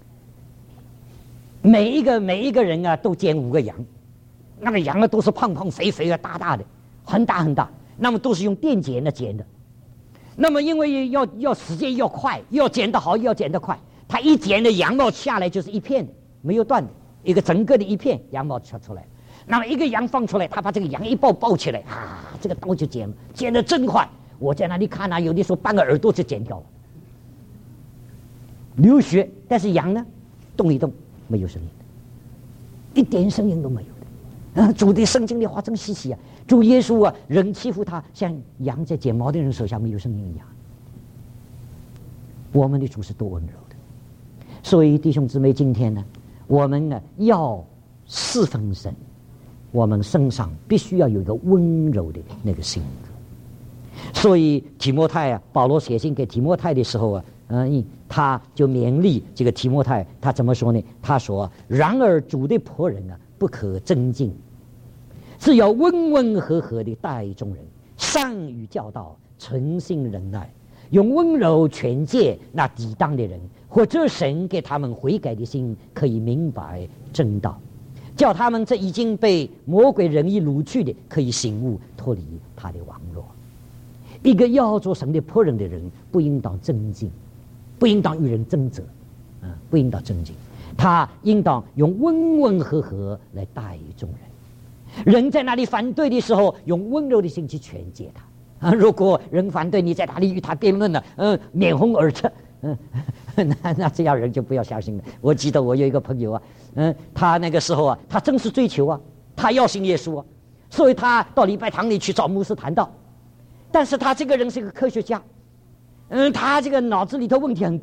每一个每一个人啊都剪五个羊。那个羊啊都是胖胖肥肥的大大的，很大很大，那么都是用电剪的剪的。那么因为要要时间要快，要剪得好要剪得快，他一剪的羊毛下来就是一片的，没有断的，一个整个的一片羊毛出出来。那么一个羊放出来，他把这个羊一抱抱起来啊，这个刀就剪了，剪得真快。我在那里看啊，有的时候半个耳朵就剪掉了，流血。但是羊呢动一动没有声音，一点声音都没有。啊，主的圣经的话真稀奇啊！主耶稣啊，人欺负他，像羊在剪毛的人手下没有声音一样。我们的主是多温柔的，所以弟兄姊妹，今天呢，我们呢要侍奉神，我们身上必须要有一个温柔的那个性格。所以提摩太啊，保罗写信给提摩太的时候啊，嗯，他就勉励这个提摩太，他怎么说呢？他说：“然而主的仆人啊，不可争竞。”只要温温和和的待众人，善于教导，存心忍耐，用温柔劝诫那抵挡的人，或者神给他们悔改的心，可以明白真道，叫他们这已经被魔鬼任意掳去的，可以醒悟脱离他的网络。一个要做神的仆人的人，不应当争竞，不应当与人争执，啊，不应当争竞，他应当用温温和和来待众人。人在那里反对的时候，用温柔的心去劝诫他啊。如果人反对，你在哪里与他辩论呢？嗯，面红耳赤，嗯，那那这样人就不要相信了。我记得我有一个朋友啊，嗯，他那个时候啊，他真是追求啊，他要信耶稣啊，所以他到礼拜堂里去找牧师谈道。但是他这个人是个科学家，嗯，他这个脑子里头问题很多，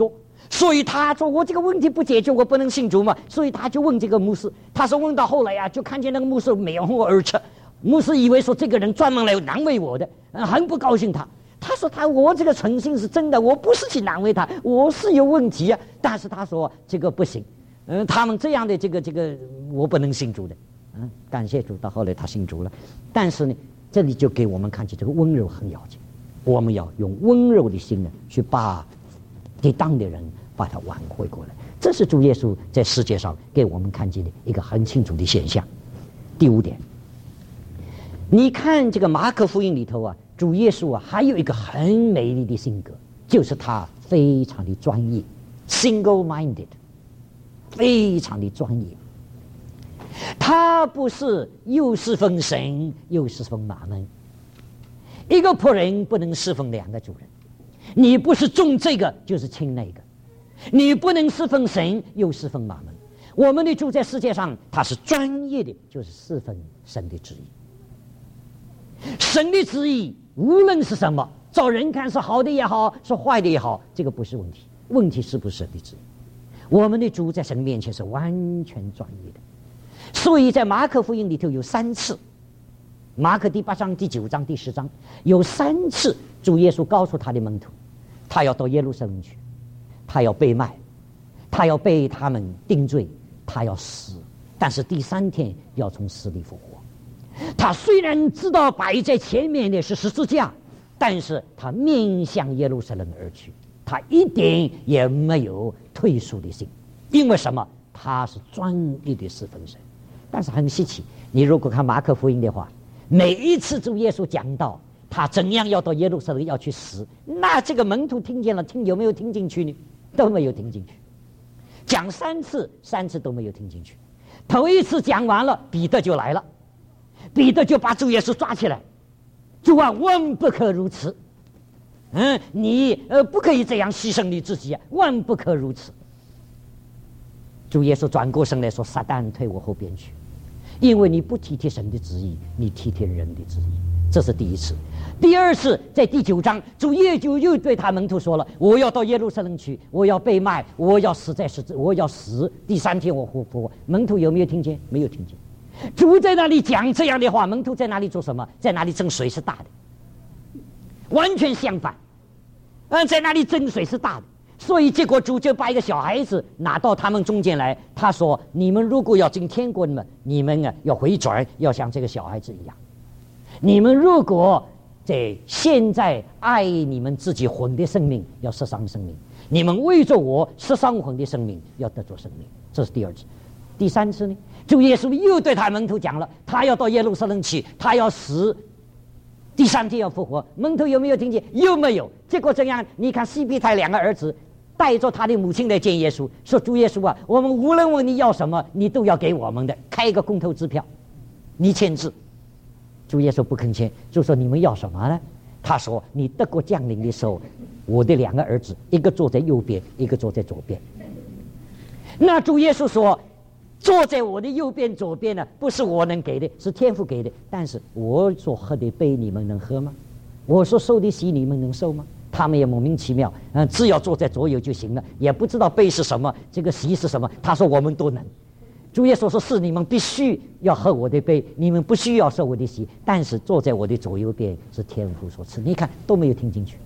所以他说我这个问题不解决，我不能信主嘛。所以他就问这个牧师，他说问到后来呀、啊，就看见那个牧师面红耳赤，牧师以为说这个人专门来难为我的，很不高兴他。他说他我这个诚心是真的，我不是去难为他，我是有问题啊。但是他说这个不行，嗯、呃，他们这样的这个这个我不能信主的，嗯，感谢主，到后来他信主了。但是呢，这里就给我们看见这个温柔很要紧，我们要用温柔的心呢去把抵挡的人把他挽回过来。这是主耶稣在世界上给我们看见的一个很清楚的现象。第五点，你看这个马可福音里头啊，主耶稣啊还有一个很美丽的性格，就是他非常的专业 ，single-minded， 非常的专业。他不是又侍奉神又侍奉马门。一个仆人不能侍奉两个主人，你不是重这个就是轻那个，你不能侍奉神又侍奉马门。我们的主在世界上他是专业的，就是侍奉神的旨意。神的旨意无论是什么，照人看是好的也好，是坏的也好，这个不是问题，问题是不是神的旨意。我们的主在神面前是完全专业的。所以在马可福音里头有三次，马可第八章、第九章、第十章有三次，主耶稣告诉他的门徒，他要到耶路撒冷去，他要被卖，他要被他们定罪，他要死，但是第三天要从死里复活。他虽然知道摆在前面的是十字架，但是他面向耶路撒冷而去，他一点也没有退缩的心。因为什么？他是专业的侍奉神。但是很稀奇，你如果看马可福音的话，每一次主耶稣讲到他怎样要到耶路撒冷要去死，那这个门徒听见了，听有没有听进去呢？都没有听进去。讲三次，三次都没有听进去。头一次讲完了，彼得就来了，彼得就把主耶稣抓起来，主啊，万不可如此。嗯，你呃不可以这样牺牲你自己啊，万不可如此。主耶稣转过身来说：“撒旦，退我后边去。”因为你不体贴神的旨意，你体贴人的旨意，这是第一次。第二次，在第九章，主耶稣又对他门徒说了：“我要到耶路撒冷去，我要被卖，我要死在十字，我要死，第三天我复活。”门徒有没有听见？没有听见。主在那里讲这样的话，门徒在那里做什么？在那里争水是大的，完全相反。嗯，在那里争水是大的。所以结果主就把一个小孩子拿到他们中间来，他说：“你们如果要进天国呢，你们啊要回转，要像这个小孩子一样。你们如果在现在爱你们自己魂的生命，要失丧生命；你们为着我失丧魂的生命，要得着生命。”这是第二次。第三次呢，主耶稣又对他门徒讲了，他要到耶路撒冷去，他要死，第三天要复活。门徒有没有听见？有没有？结果怎样？你看西庇太两个儿子带着他的母亲来见耶稣，说：“主耶稣啊，我们无论问你要什么，你都要给我们的，开一个公投支票，你签字。”主耶稣不肯签，就说：“你们要什么呢？”他说：“你德国降临的时候，我的两个儿子，一个坐在右边，一个坐在左边。”那主耶稣说：“坐在我的右边、左边呢，不是我能给的，是天父给的。但是我所喝的杯，你们能喝吗？我所受的洗，你们能受吗？”他们也莫名其妙，嗯，只要坐在左右就行了，也不知道杯是什么，这个洗是什么。他说我们都能。主耶稣说：“是你们必须要喝我的杯，你们不需要受我的洗，但是坐在我的左右边是天父所赐。”你看都没有听进去，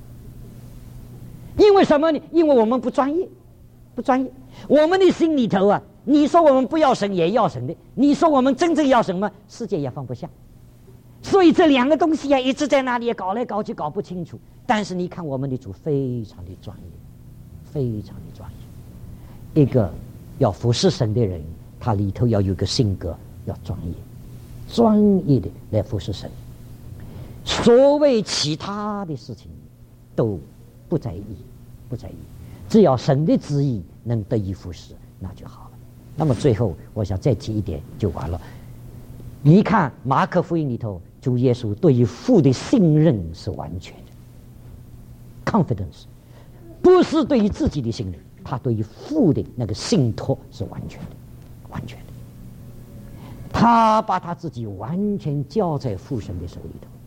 因为什么呢？因为我们不专业，不专业。我们的心里头啊，你说我们不要神也要神的，你说我们真正要什么，世界也放不下。所以这两个东西啊，一直在那里搞来搞去，搞不清楚。但是你看我们的主非常的专业，非常的专业。一个要服侍神的人，他里头要有个性格，要专业，专业的来服侍神。所谓其他的事情都不在意，不在意，只要神的旨意能得以服侍，那就好了。那么最后我想再提一点就完了。你看马可福音里头，主耶稣对于父的信任是完全的 confidence， 不是对于自己的信任，他对于父的那个信托是完全的，完全的。他把他自己完全交在父神的手里头。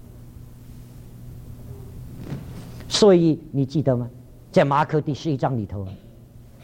所以你记得吗？在马可第十一章里头，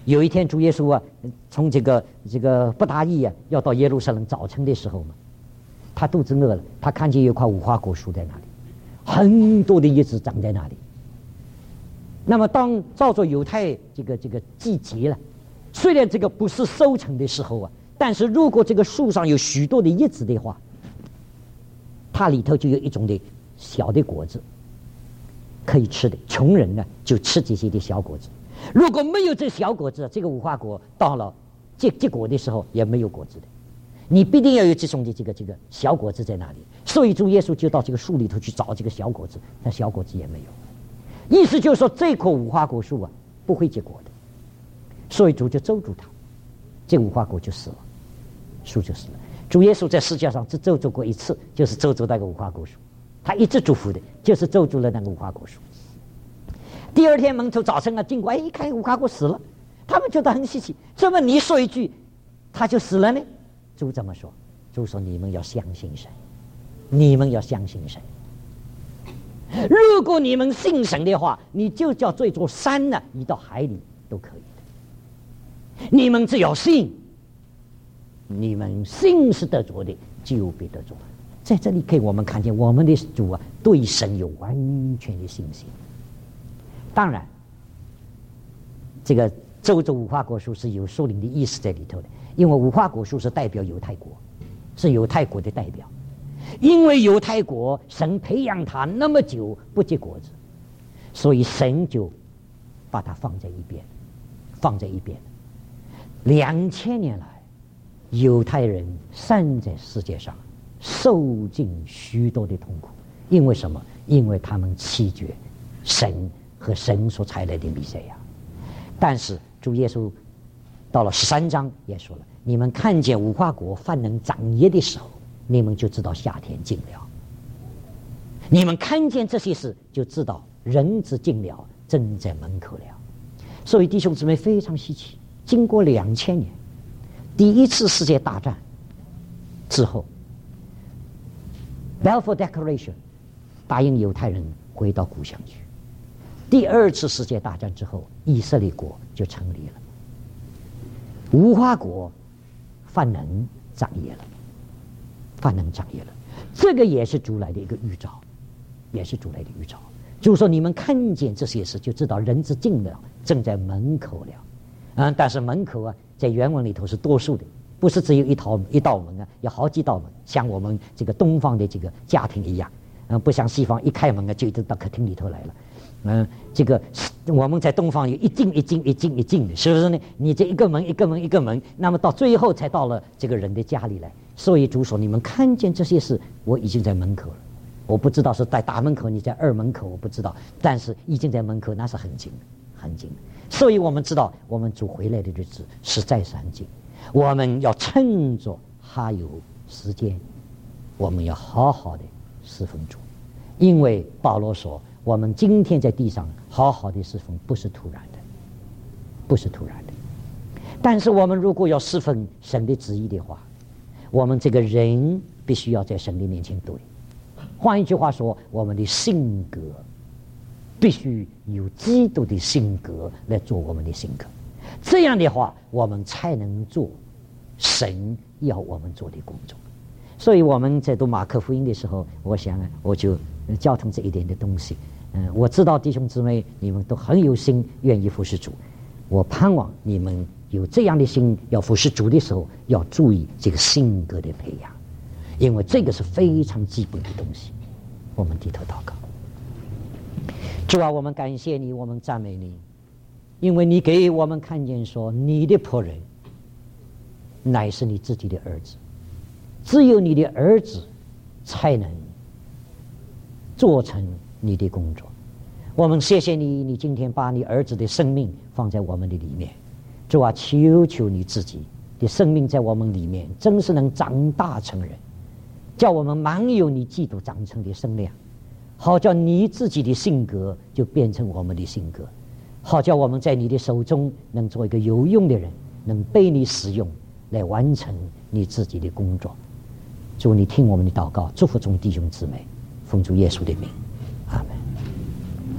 有一天主耶稣啊，从这个这个不达意啊，要到耶路撒冷早晨的时候嘛，他肚子饿了，他看见有一块无花果树在那里，很多的叶子长在那里。那么当照着犹太这个这个季节了，虽然这个不是收成的时候啊，但是如果这个树上有许多的叶子的话，它里头就有一种的小的果子可以吃的，穷人呢就吃这些的小果子。如果没有这小果子，这个无花果到了结结果的时候也没有果子的。你必定要有这种的这个这个小果子在那里，所以主耶稣就到这个树里头去找这个小果子，但小果子也没有。意思就是说，这棵无花果树啊不会结果的，所以主就咒住它，这无花果就死了，树就死了。主耶稣在世界上只咒住过一次，就是咒住那个无花果树，他一直祝福的，就是咒住了那个无花果树。第二天门徒早晨啊，经过，哎，一看无花果死了，他们觉得很稀奇，怎么你说一句，他就死了呢？主怎么说？主说：你们要相信神，你们要相信神。如果你们信神的话，你就叫这座山呢移到海里都可以的。你们只要信，你们信是得着的，就必得着。在这里给我们看见，我们的主啊，对神有完全的信心。当然，这个咒咒无花果树是有属灵的意思在里头的，因为无花果树是代表犹太国，是犹太国的代表。因为犹太国神培养他那么久不结果子，所以神就把它放在一边，放在一边。两千年来，犹太人散在世界上，受尽许多的痛苦。因为什么？因为他们弃绝神和神所差来的弥赛亚。但是主耶稣到了十三章也说了：你们看见无花果泛能长叶的时候，你们就知道夏天近了。你们看见这些事，就知道人子近了，正在门口了。所以弟兄姊妹非常稀奇，经过两千年，第一次世界大战之后 Balfour Declaration 答应犹太人回到故乡去。第二次世界大战之后，以色列国就成立了，无花果泛能长叶了，泛能长叶了。这个也是主来的一个预兆，也是主来的预兆。就是说，你们看见这些事，就知道人子近了，正在门口了。嗯，但是门口啊，在原文里头是多数的，不是只有一道一道门啊，有好几道门，像我们这个东方的这个家庭一样。嗯，不像西方一开门啊，就一直到客厅里头来了。嗯，这个我们在东方有一进一进一进一进的，是不是呢？你这一个门一个门一个门，那么到最后才到了这个人的家里来。所以主说：你们看见这些事，我已经在门口了。我不知道是在大门口，你在二门口，我不知道，但是已经在门口，那是很近的，很近的。所以我们知道，我们主回来的日子实在是很近。我们要趁着还有时间，我们要好好的侍奉主，因为保罗说，我们今天在地上好好的侍奉，不是突然的，不是突然的。但是我们如果要侍奉神的旨意的话，我们这个人必须要在神的面前对。换一句话说，我们的性格必须有基督的性格来做我们的性格，这样的话，我们才能做神要我们做的工作。所以我们在读马可福音的时候，我想啊，我就教他们这一点的东西。嗯，我知道弟兄姊妹你们都很有心，愿意服侍主。我盼望你们有这样的心，要服侍主的时候，要注意这个性格的培养，因为这个是非常基本的东西。我们低头祷告。主啊，我们感谢你，我们赞美你，因为你给我们看见说，你的仆人乃是你自己的儿子，只有你的儿子才能做成你的工作。我们谢谢你，你今天把你儿子的生命放在我们的里面。主啊，求求你自己的生命在我们里面，真是能长大成人，叫我们满有你基督长成的身量，好叫你自己的性格就变成我们的性格，好叫我们在你的手中能做一个有用的人，能被你使用来完成你自己的工作。主，你听我们的祷告，祝福众弟兄姊妹，奉主耶稣的名，阿们。